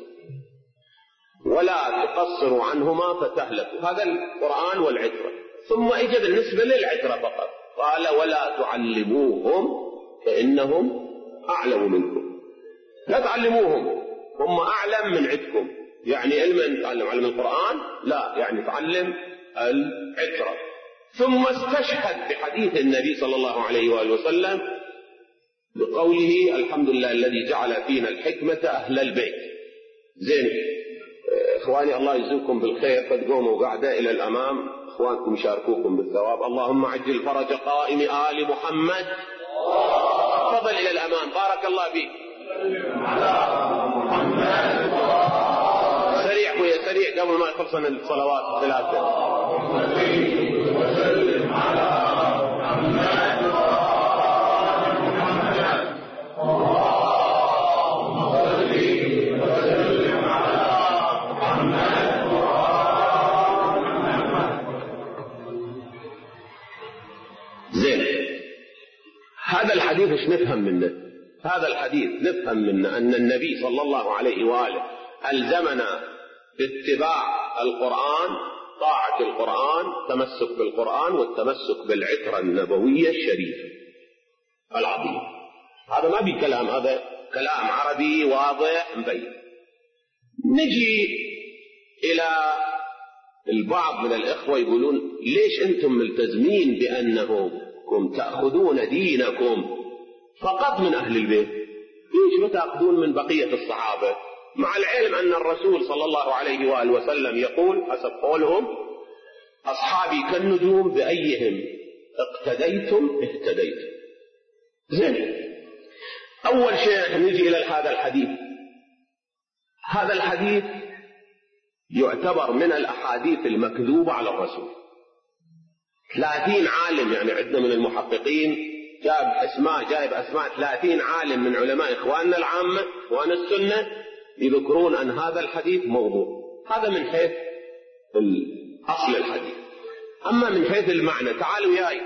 ولا تقصروا عنهما فتهلكوا. هذا القرآن والعترة. ثم اجى بالنسبة للعترة فقط قال ولا تعلموهم فإنهم أعلم منكم. لا تعلموهم، هم أعلم من عندكم، يعني علم تعلم علم القرآن لا، يعني تعلم العترة. ثم استشهد بحديث النبي صلى الله عليه وآله وسلم بقوله الحمد لله الذي جعل فينا الحكمة أهل البيت. زين إخواني، الله يجزيكم بالخير، فتقوموا قاعدة إلى الأمام، إخوانكم يشاركوكم بالثواب. اللهم عجل فرج قائم آل محمد. تفضل إلى الأمام، بارك الله فيك. سريع ويا سريع قبل ما يخلصنا الصلوات الثلاثة. وسلم على محمد. زين، هذا الحديث ايش نفهم منه؟ هذا الحديث نفهم منه أن النبي صلى الله عليه وآله ألزمنا باتباع القرآن، طاعة القرآن، تمسك بالقرآن والتمسك بالعترة النبوية الشريفة العظيمة. هذا ما بي كلام، هذا كلام عربي واضح مبين. نجي إلى البعض من الإخوة يقولون ليش أنتم ملتزمين بأنكم تأخذون دينكم فقط من أهل البيت؟ ليش ما تأخذون من بقية الصحابة؟ مع العلم أن الرسول صلى الله عليه وآله وسلم يقول حسب قولهم أصحابي كالنجوم بأيهم اقتديتم اهتديتم. زين، أول شيء نجي إلى هذا الحديث. هذا الحديث يعتبر من الأحاديث المكذوبة على الرسول. ثلاثين عالم يعني عندنا من المحققين جاب اسماء جايب اسماء ثلاثين عالم من علماء اخواننا العامة اخوان السنة يذكرون ان هذا الحديث موضوع. هذا من حيث اصل الحديث. اما من حيث المعنى تعالوا وياي،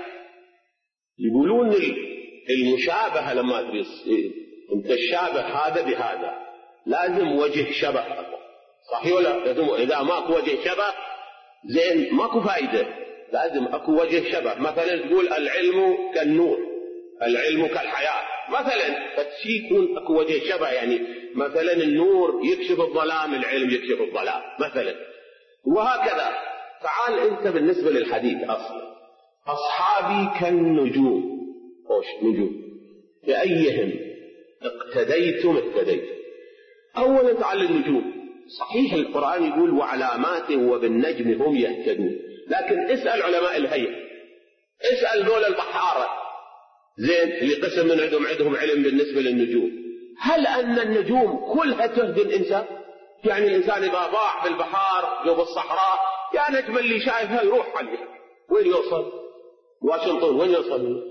يقولون المشابهة لما تريد انت الشابه هذا بهذا لازم وجه شبه، صحيح ولا؟ لازم اذا ماكو وجه شبه زين ماكو فائدة، لازم اكو وجه شبه. مثلا تقول العلم كالنور، العلم كالحياة مثلا، فشي يكون اكو وجه شبه، يعني مثلا النور يكشف الظلام، العلم يكشف الظلام مثلا، وهكذا. تعال انت بالنسبة للحديث اصلا اصحابي كالنجوم، اوش نجوم بأيهم اقتديتم اهتديتم. اولا تعال النجوم، صحيح القرآن يقول وعلامات وبالنجم هم يهتدون، لكن اسأل علماء الهيئة، اسأل دول البحارة زين اللي قسم من عندهم عندهم علم بالنسبة للنجوم، هل أن النجوم كلها تهدي الإنسان؟ يعني الإنسان إذا ضاع في البحار جو بالصحراء يا نجم اللي شايفها يروح عليها، وين يوصل؟ واشنطن وين يوصل؟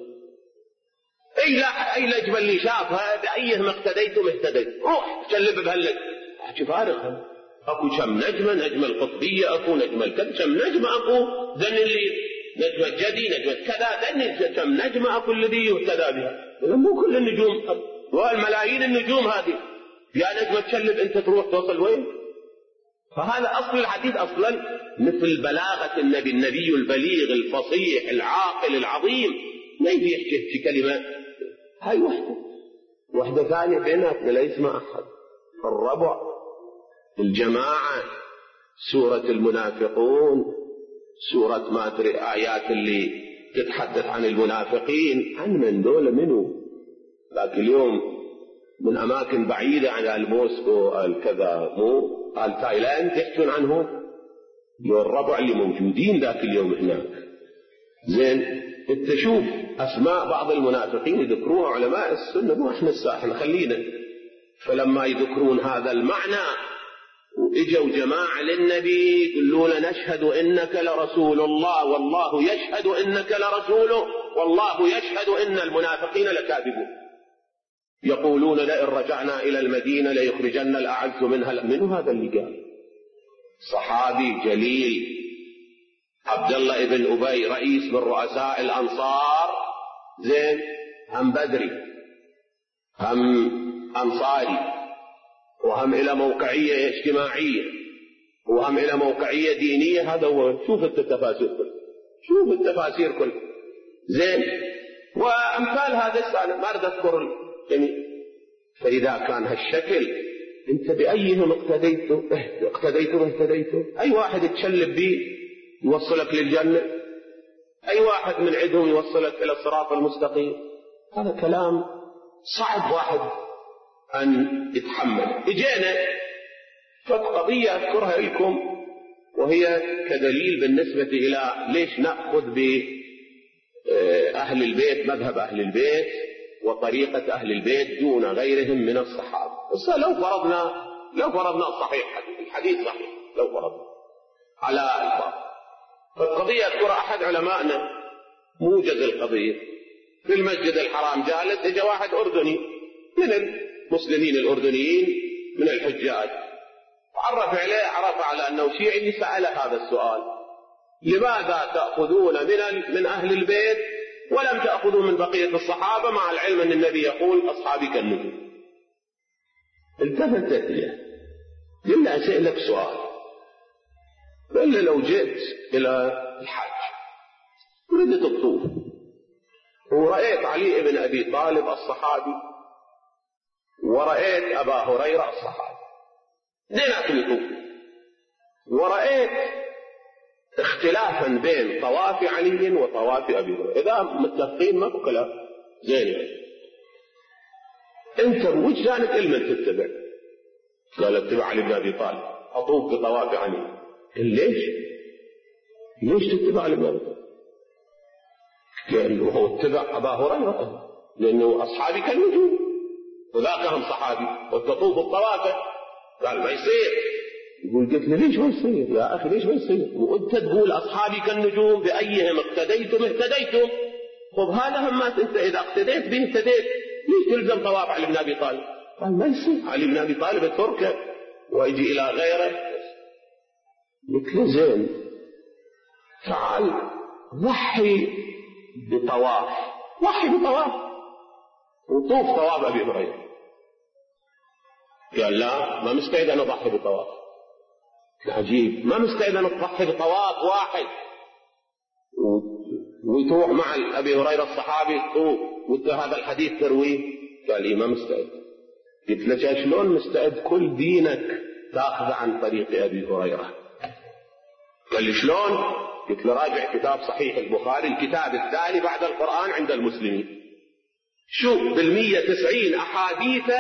أي لا أي نجم اللي شافها بأيهم اقتديتم اهتديتم، روح تشلب بهالنجم. أحكي فارغ، أكو كم نجمة، نجمة القطبية أكو نجمة الكذا، كم نجمة أكو ذن اللي نجمة جدي نجمة كذا، ذن كم نجمة أكو الذي يهتدى بها. مو كل النجوم والملايين النجوم هذه يا نجمة تشلب أنت تروح توصل وين؟ فهذا أصل الحديث أصلا مثل بلاغة النبي، النبي البليغ الفصيح العاقل العظيم ما يجي يحكي في كلمة. هاي وحدة وحدة ثانية بيناتنا لا يسمع أحد. الربع، الجماعة، سورة المنافقون، سورة ما أدري آيات اللي تتحدث عن المنافقين، عن من دول منه. لكن اليوم من أماكن بعيدة عن الموسكو الكذا مو التايلاند يحكون عنهم، الربع اللي موجودين ذاك اليوم هناك. زين انت شوف أسماء بعض المنافقين يذكروها علماء السنة، مو احنا الساحل خلينا. فلما يذكرون هذا المعنى وإجوا جماعة للنبي يقولون نشهد إنك لرسول الله والله يشهد إنك لرسوله والله يشهد إن المنافقين لكاذبون، يقولون لئن رجعنا إلى المدينة ليخرجن الأعز منها. منه هذا اللي قال؟ صحابي جليل عبد الله بن أبي، رئيس من رؤساء الأنصار، زين هم بدري هم أنصاري، وهم إلى موقعية اجتماعية، وهم إلى موقعية دينية. هذا هو. شوف التفاسير كل شوف التفاسير كل زين وأمثال هذا السنة ما أريد أذكر الجميع. فإذا كان هالشكل أنت بأيهم اقتديتم اقتديتم اهتديتم. أي واحد تشلب به يوصلك للجنة، أي واحد من عندهم يوصلك إلى الصراط المستقيم. هذا كلام صعب واحد أن يتحمل. إجينا فقضية أذكرها لكم وهي كدليل بالنسبة إلى ليش نأخذ بأهل البيت، مذهب أهل البيت وطريقة أهل البيت دون غيرهم من الصحابة. بس لو فرضنا لو فرضنا صحيح الحديث صحيح، لو فرضنا على الفرض، فالقضية أذكر أحد علمائنا موجز القضية في المسجد الحرام جالس، إجا واحد أردني من المسلمين الأردنيين من الحجاج، عرف عليه عرف على أنه شيعي، سأل هذا السؤال: لماذا تأخذون من من أهل البيت ولم تأخذوا من بقية الصحابة مع العلم أن النبي يقول أصحابي كالنجوم؟ التفت إليه قال له أسألك سؤال، قال له لو جئت إلى الحج وردت الطوف ورأيت علي بن أبي طالب الصحابي ورأيت أبا هريرة الصحابي اثنيناتهم يطوفوا، ورأيت اختلافا بين طواف علي وطواف أبي هريرة، إذا متفقين ما هو كلام زين يعني، أنت بوجدانك علما تتبع؟ قال اتبع علي بن أبي طالب، أطوف بطواف علي. قال ليش؟ ليش تتبع علي بن أبي طالب؟ قال هو اتبع أبا هريرة لأنه أصحابي كالنجوم وذاك هم صحابي وتطوف الطوافة. قال ما يصير. يقول قلت له ليش ما يصير يا أخي، ليش ما يصير؟ وأنت تقول أصحابي كالنجوم بأيهم اقتديتم اهتديتم. خذ هذا همات أنت إذا اقتديت به اهتديت، ليش تلزم طواف علي بن أبي طالب؟ قال ما يصير، علي بن أبي طالب اتركه ويجي إلى غيره. مثل زين تعال ضحي بطواف، ضحي بطواف وطوف طواف أبي هريرة. قال لا ما مستعد أن أضحي بطواف. عجيب، ما مستعد أن أضحي بطواف واحد ويطوف مع أبي هريرة الصحابي طوف وانت هذا الحديث ترويه؟ قال لي ما مستعد. قلت له شلون مستعد؟ كل دينك تأخذ عن طريق أبي هريرة. قال لي شلون؟ قلت له راجع كتاب صحيح البخاري الكتاب الثاني بعد القرآن عند المسلمين، شوف بالمية تسعين أحاديث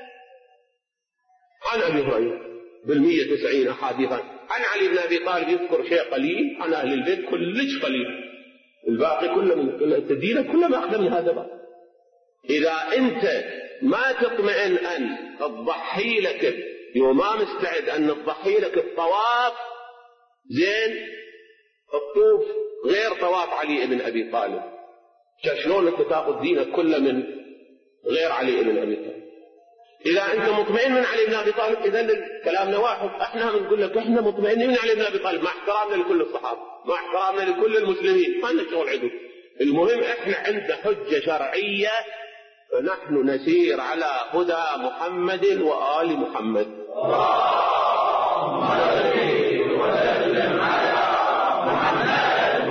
عن أبي هريرة، بالمية تسعين أحاديث عن علي بن أبي طالب يذكر شيء قليل، عن أهل البيت كلش قليل، الباقي كله من دينك كله ما أخذ من هذا بقى. إذا أنت ما تطمئن أن تضحي لك وما مستعد أن تضحي لك الطواف زين الطوف غير طواف علي بن أبي طالب، شلون أنت تأخذ دينك كله من غير علي بن أبي طالب؟ إذا أنت مطمئن من علي بن أبي طالب إذا كلامنا واحد، احنا بنقول لك احنا مطمئنين من علي بن أبي طالب مع احترامنا لكل الصحابة، مع احترامنا لكل المسلمين، ما لنا شغل عدو. المهم احنا عند حجة شرعية فنحن نسير على هدى محمد وآل محمد. اللهم صل وسلم على محمد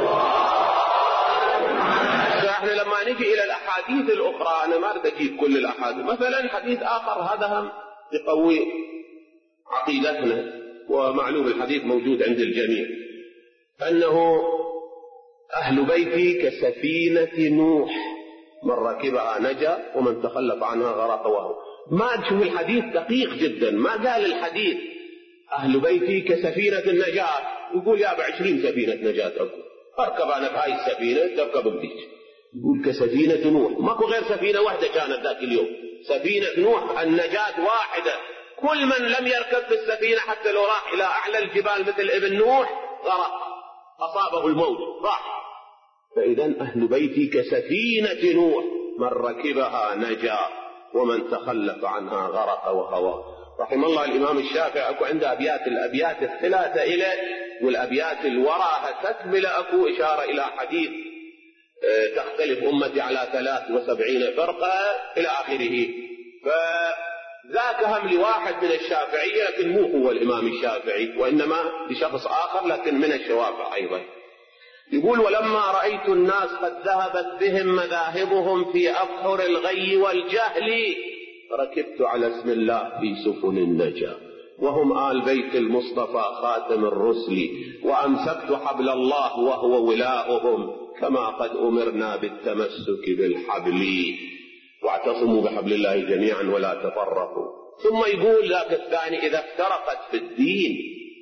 وآل محمد. احنا لما نجي إلى الأحاديث الأخرى أنا ما أريد أجيب كل الأحاديث، مثلا حديث آخر هذا هم يقوي عقيدتنا ومعلوم الحديث موجود عند الجميع، أنه أهل بيتي كسفينة نوح من ركبها نجا ومن تخلف عنها غرق. وهو ما تشوف الحديث دقيق جدا، ما قال الحديث أهل بيتي كسفينة النجاة يقول يا بعشرين سفينة نجاة أركب أركب أنا بهاي السفينة تركب بديك، يقول كسفينة نوح، ماكو غير سفينة واحدة كانت ذاك اليوم، سفينة نوح النجاة واحدة، كل من لم يركب في السفينة حتى لو راح إلى أعلى الجبال مثل ابن نوح غرق أصابه الموت راح. فإذا أهل بيتي كسفينة نوح من ركبها نجا ومن تخلف عنها غرق وهوى. رحم الله الإمام الشافعي أكو عنده أبيات، الأبيات الثلاثة إلى والأبيات الوراها تكمل أكو إشارة إلى حديث اه تختلف أمتي على ثلاث وسبعين فرقة إلى آخره. فذاك هم لواحد من الشافعية لكن مو هو الإمام الشافعي وإنما لشخص آخر لكن من الشوافع أيضا. يقول ولما رأيت الناس قد ذهبت بهم مذاهبهم في أبحر الغي والجهل ركبت على اسم الله في سفن النجاة وهم آل بيت المصطفى خاتم الرسل وأمسكت حبل الله وهو ولاؤهم كما قد أمرنا بالتمسك بالحبل واعتصموا بحبل الله جميعا ولا تفرقوا. ثم يقول ذاك الثاني إذا افترقت في الدين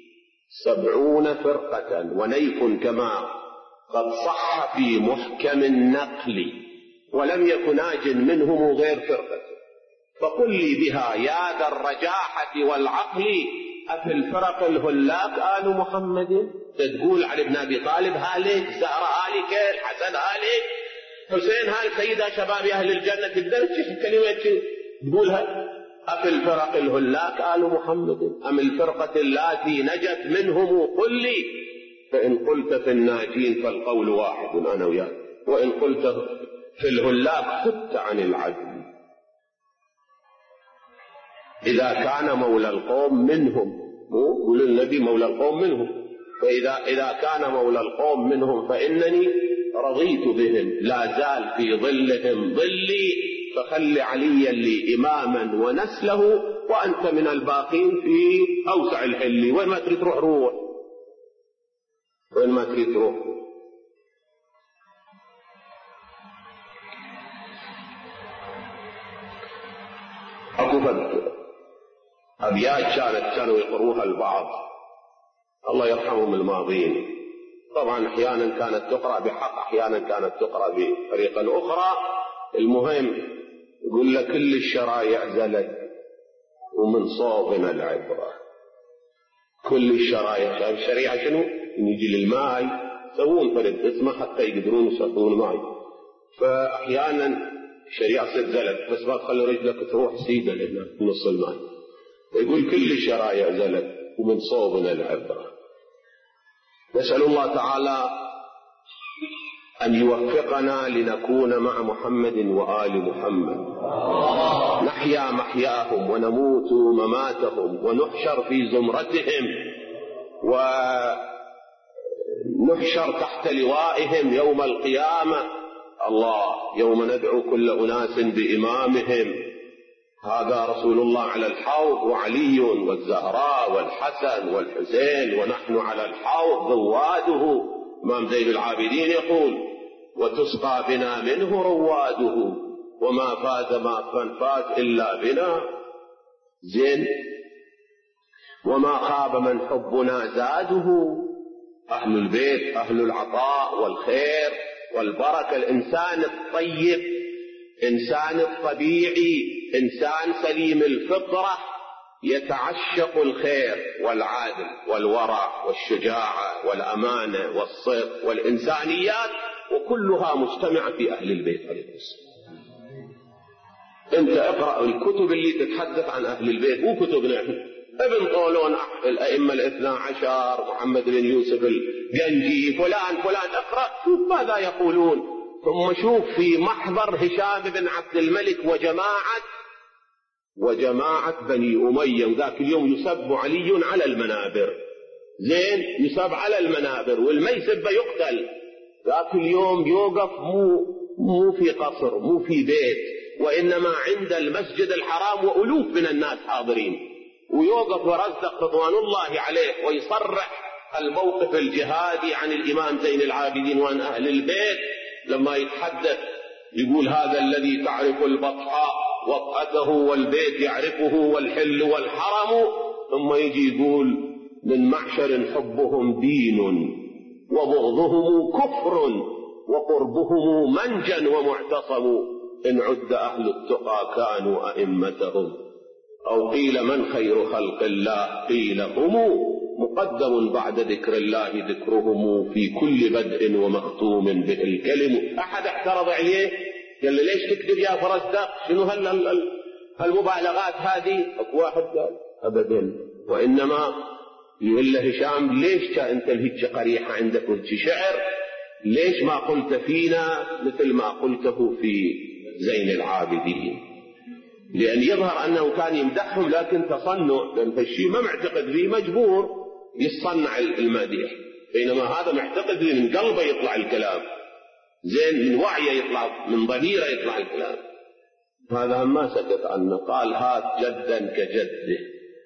سبعون فرقة ونيف كما قد صح في محكم النقل ولم يكن ناج منهم غير فرقة فقل لي بها يا ذا الرجاحة والعقل أفي الفرق الهلاك آل محمد؟ تقول علي بن أبي طالب هالك، زهرة هالك، الحسن هالك، حسين هالك، سيدة شباب أهل الجنة، تقدر كلمة تقولها؟ أفي الفرق الهلاك آل محمد أم الفرقة التي نجت منهم؟ قل لي فإن قلت في الناجين فالقول واحد أنا وياك وإن قلت في الهلاك خدت عن العدل. إذا كان مولى القوم منهم، قول النبي مولى القوم منهم، فإذا إذا كان مولى القوم منهم فإنني رضيت بهم لا زال في ظلهم ظلي فخل عليا لي إماما ونسله وأنت من الباقين في أوسع الحل. وين ما تريد تروح روح، وين ما تريد تروح. أكو أبيات كانت كانوا يقروها البعض الله يرحمهم الماضين، طبعا أحيانا كانت تقرأ بحق أحيانا كانت تقرأ بطريقة أخرى. المهم يقول لك كل الشرايع زلت ومن صوبنا العبرة. كل الشرايع، شايف الشريعة شنو؟ يجي للماء يسوون فرد اسمه حتى يقدرون يسوون ماء. فأحيانا شريعة زلت بس ما تخلي رجلك تروح سيدة لنا نص الماء، يقول كل الشرايع زلت ومن صوبنا العبرة. نسأل الله تعالى أن يوفقنا لنكون مع محمد وآل محمد، نحيا محياهم ونموت مماتهم ونحشر في زمرتهم ونحشر تحت لوائهم يوم القيامة. الله يوم ندعو كل أناس بإمامهم، هذا رسول الله على الحوض وعلي والزهراء والحسن والحسين ونحن على الحوض ضواده. إمام زين العابدين يقول وتسقى بنا منه رواده وما فاز ما فاز إلا بنا. زين وما خاب من حبنا زاده. أهل البيت أهل العطاء والخير والبركة، الإنسان الطيب، إنسان الطبيعي، إنسان سليم الفطرة يتعشق الخير والعدل والورع والشجاعة والأمانة والصدق والإنسانيات، وكلها مجتمعة في أهل البيت عليه السلام. أنت اقرأ الكتب اللي تتحدث عن أهل البيت، مو كتبنا ابن طولون الأئمة الاثنى عشر، محمد بن يوسف الجنجي، فلان فلان، اقرأ شوف ماذا يقولون. ثم شوف في محضر هشام بن عبد الملك وجماعة وجماعة بني أمية، وذاك اليوم يسب علي على المنابر. زين يسب على المنابر والميسب يقتل. ذاك اليوم يوقف مو مو في قصر مو في بيت، وإنما عند المسجد الحرام وألوف من الناس حاضرين، ويوقف ورزق رضوان الله عليه ويصرح الموقف الجهادي عن الإمام زين العابدين وعن أهل البيت. لما يتحدث يقول هذا الذي تعرف البطحاء وطأته والبيت يعرفه والحل والحرم، ثم يجي يقول من معشر حبهم دين وبغضهم كفر وقربهم منجا ومعتصم، إن عد أهل التقى كانوا أئمتهم، أو قيل من خير خلق الله قيل هم، مقدم بعد ذكر الله ذكرهم في كل بدء ومختوم به الكلم. أحد اعترض عليه قال له ليش تكتب يا فرزدق؟ شنو هالمبالغات هذه؟ واحد قال أبدا، وإنما يقول له هشام ليش أنت الهجة قريحة عندك وهجة شعر، ليش ما قلت فينا مثل ما قلته في زين العابدين؟ لأن يظهر أنه كان يمدحهم لكن تصنع، لأن الشيء ما معتقد فيه مجبور يصنع المديح، بينما هذا معتقد فيه من قلبه يطلع الكلام، زين من وعيه يطلع، من ضميره يطلع الكلام. هذا ما سكت عنه، قال هات جدا كجده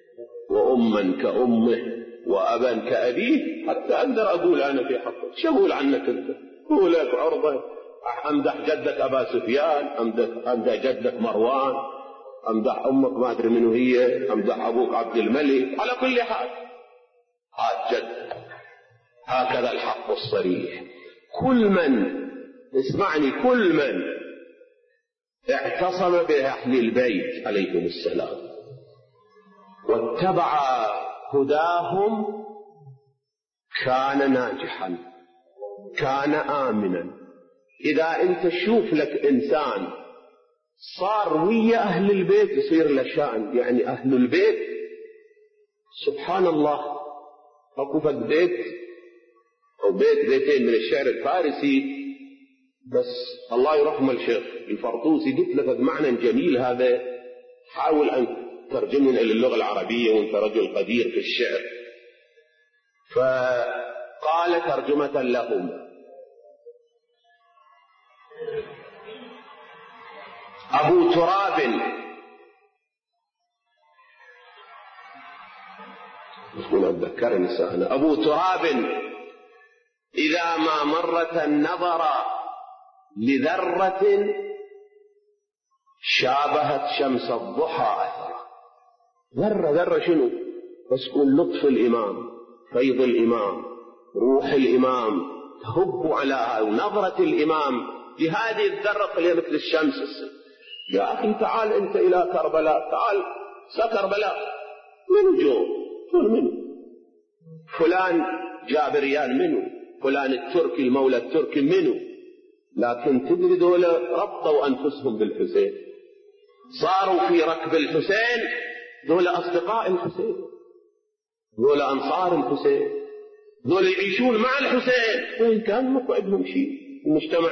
وأما كأمه وأبا كأبيه، حتى أقدر أقول أنا في حقك. شو أقول عنك أنت؟ أقول لك عرضة، أمدح جدك أبا سفيان، أمدح جدك مروان، أمدح أمك ما أدري منو هي، أمدح أبوك عبد الملك. على كل حال هات جد. هكذا الحق الصريح. كل من اسمعني، كل من اعتصم بأهل البيت عليهم السلام واتبع هداهم كان ناجحا، كان آمنا. إذا أنت شوف لك إنسان صار ويا أهل البيت يصير له شأن، يعني أهل البيت سبحان الله. أكو فد بيت أو بيت بيتين من الشعر الفارسي، بس الله يرحمه الشيخ الفرطوسي، قلت له معنى جميل هذا، حاول أن ترجمه إلى اللغة العربية وأنت رجل قدير في الشعر. فقال ترجمة لهم: أبو تراب مش أتذكر نساءنا، أبو تراب إذا ما مرة نظر لذرة شابهت شمس الضحى أثرا. ذرة ذرة شنو؟ بس كل لطف الإمام، فيض الإمام، روح الإمام تهب على نظرة الإمام بهذه الذرة قليل مثل الشمس السن. يا أخي تعال أنت إلى كربلاء، تعال سكربلاء، من جو منه فلان جابريان منه، فلان التركي المولى التركي منه، لكن تدري دول ربطوا أنفسهم بالحسين، صاروا في ركب الحسين، دول أصدقاء الحسين، دول أنصار الحسين، دول يعيشون مع الحسين وإن كان مقعدهم شيء المجتمع،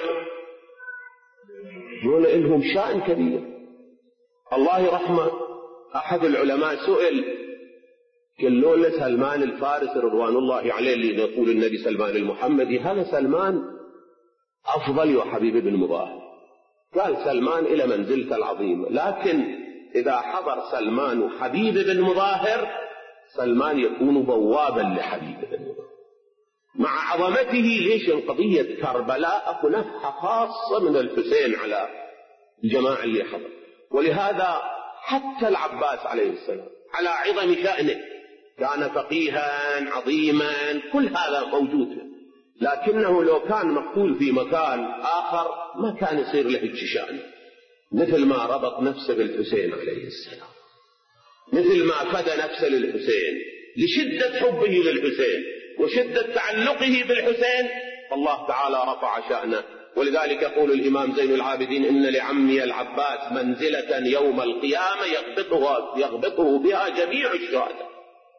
دول إلهم شأن كبير. الله يرحمه أحد العلماء سئل قالوا له سلمان الفارسي رضوان الله عليه اللي يقول النبي سلمان المحمدي، هذا سلمان أفضل يا حبيب بن مظاهر؟ قال سلمان إلى منزلته العظيمة، لكن إذا حضر سلمان حبيب بن مظاهر سلمان يكون بوابا لحبيب بن مظاهر مع عظمته. ليش؟ القضية كربلاء أكو نفحة خاصة من الحسين على الجماعة اللي حضر. ولهذا حتى العباس عليه السلام على عظم شأنه كان فقيها عظيما، كل هذا موجود، لكنه لو كان مقتول في مكان آخر ما كان يصير له شأن، مثل ما ربط نفسه بالحسين عليه السلام، مثل ما فدى نفسه للحسين لشدة حبه للحسين وشدة تعلقه بالحسين، الله تعالى رفع شأنه. ولذلك يقول الإمام زين العابدين إن لعمي العباس منزلة يوم القيامة يغبطه, يغبطه بها جميع الشهداء،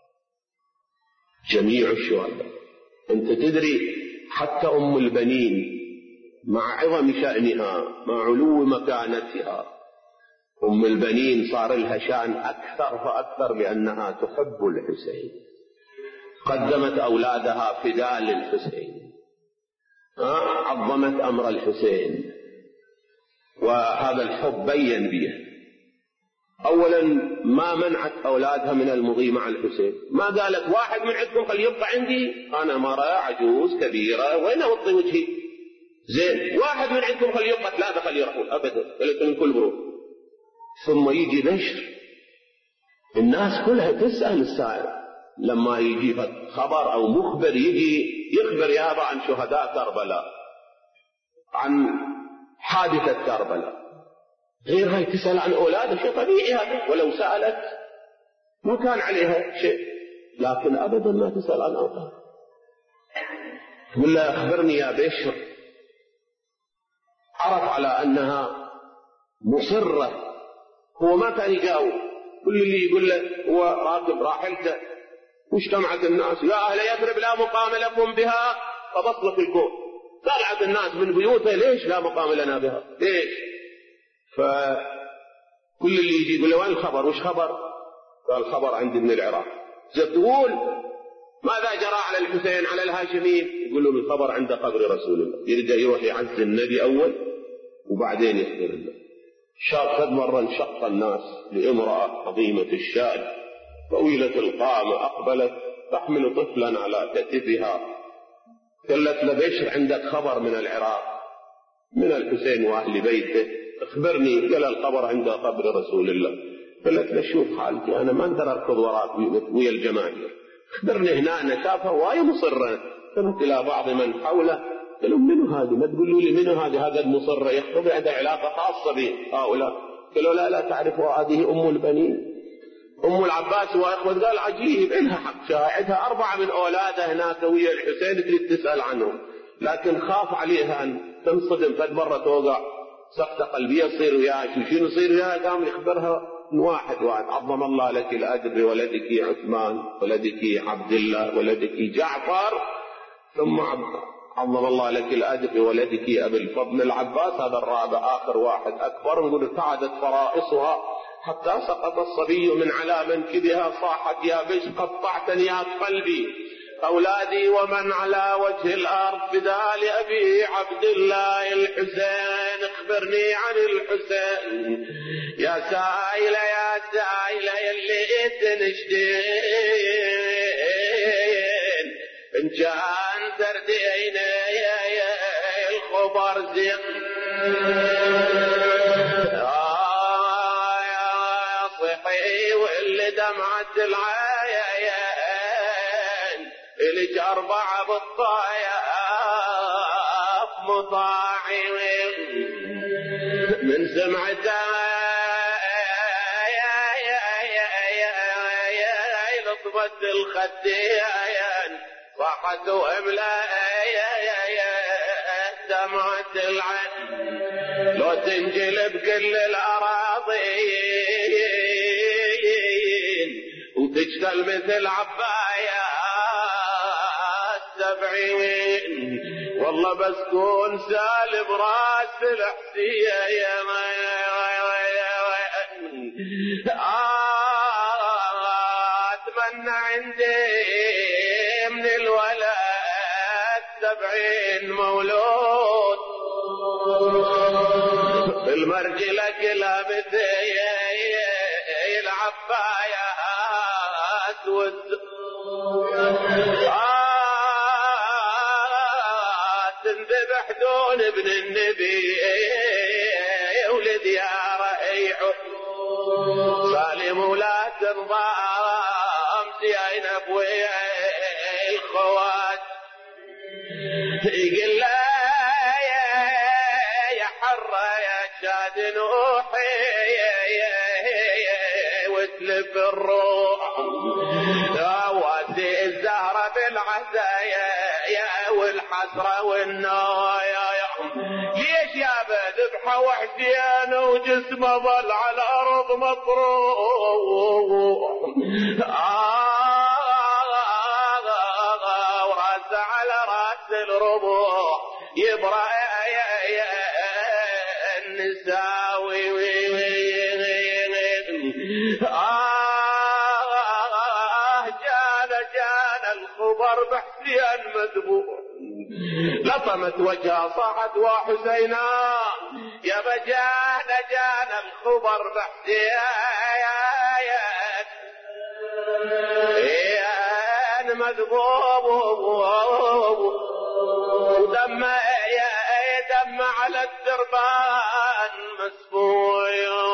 جميع الشهداء. أنت تدري حتى أم البنين مع عظم شأنها مع علو مكانتها، أم البنين صار لها شأن أكثر فأكثر لأنها تحب الحسين، قدمت أولادها فداء للحسين، عظمت أمر الحسين، وهذا الحب بين به. أولا ما منعت أولادها من المضي مع الحسين، ما قالت واحد من عندكم خلي يبقى عندي أنا مرأة عجوز كبيرة وين أوطي وجهي، زين واحد من عندكم خلي يبقى ثلاثة خلي يرحول، أبدا، قالت من كل بروح. ثم يجي بشر، الناس كلها تسأل السائل لما يجي خبر أو مخبر يجي يخبر يابا عن شهداء كربلاء، عن حادثة كربلاء، غير هاي تسأل عن أولادها، شيء طبيعي هذا، ولو سألت ما كان عليها شيء، لكن أبدا ما تسأل عن أولادها. تقول له أخبرني يا بشر، عرف على أنها مصرة، هو ما كان يجاوب، كل اللي يقول له هو راكب راحلته واجتمعت الناس يا أهل يثرب لا مقام لكم بها فبطل في الكون، طلعت الناس من بيوتها ليش لا مقام لنا بها ليش؟ فكل اللي يجي يقول له وين الخبر؟ وش خبر؟ قال الخبر عندي من العراق. تقول ماذا جرى على الحسين على الهاشمين؟ يقول لهم الخبر عند قبر رسول الله، يرجع يروح يعز النبي أول وبعدين يخبر الله. شاف مرة انشق الناس لامرأة عظيمة الشأن طويلة القامة أقبلت تحمل طفلا على كتفها، قالت لبشر عندك خبر من العراق من الحسين وأهل بيته، اخبرني. قال الخبر عند قبر رسول الله. قالت له شوف حالتي أنا ما أقدر أركض وراك ويا الجماهير، اخبرني هنا. أنا شافها وهي مصرة، قلت إلى بعض من حوله قالوا منو هذه؟ ما تقولوا لي منو هذه؟ هذا المصرة يخطب عندها علاقة خاصة به هؤلاء. قالوا لا لا تعرفوا هذه أم البنين أم العباس وإخوة. قال عجيب إلها حق شاهدها أربعة من أولادها هناك ويا الحسين تريد تسأل عنهم، لكن خاف عليها أن تنصدم فد مرة توقع سقطة قلبية تصير وياها شو شنو يصير وياها. قام يخبرها من واحد واحد عظم الله لك الأجر بولدك عثمان ولدك عبد الله ولدك جعفر، ثم عظم الله لك الأجر بولدك أبي الفضل العباس، هذا الرابع آخر واحد أكبر. نقول ارتعدت فرائصها حتى سقط الصبي من على منكبها، صاحت يا بش قطعتني يا قلبي أولادي ومن على وجه الأرض فداء لأبي عبد الله الحسين، اخبرني عن الحسين يا سائلة يا سائلة يلي تنشدين إن كان تردين يا الخبر زين واللي دمعت العين إليك أربعة بالطايف مطاعي من سمعتها لطمت الخدين صاحت واملا دمعة العين لو تنجلب كل الأراضين وتشتغل مثل عباية السبعين والله بس كون سالب راس الحسية يا ما أتمنى عندي من الولد سبعين مولود بالمرجلة كلها مثل العبايات تنذبح دون ابن النبي ولد يا ريحه سالم ولا تنظام زينب والخوات يقول لا يا حرة يا شاد نوحي وتلف الروح واسي الزهرة بالعزايا يا والحسرة والنايا ليش يا بذبحة وحدين وجسمه ظل على الأرض مطروح وراسه على راس الربوع يبرأ النساوي آه جانا جانا الخبر بحسين مذبوح لطمت وجهه صاحت وحسينا يا بجانا جانا الخبر بحسين مذبوح ودم يا دم على الدربان مسفوح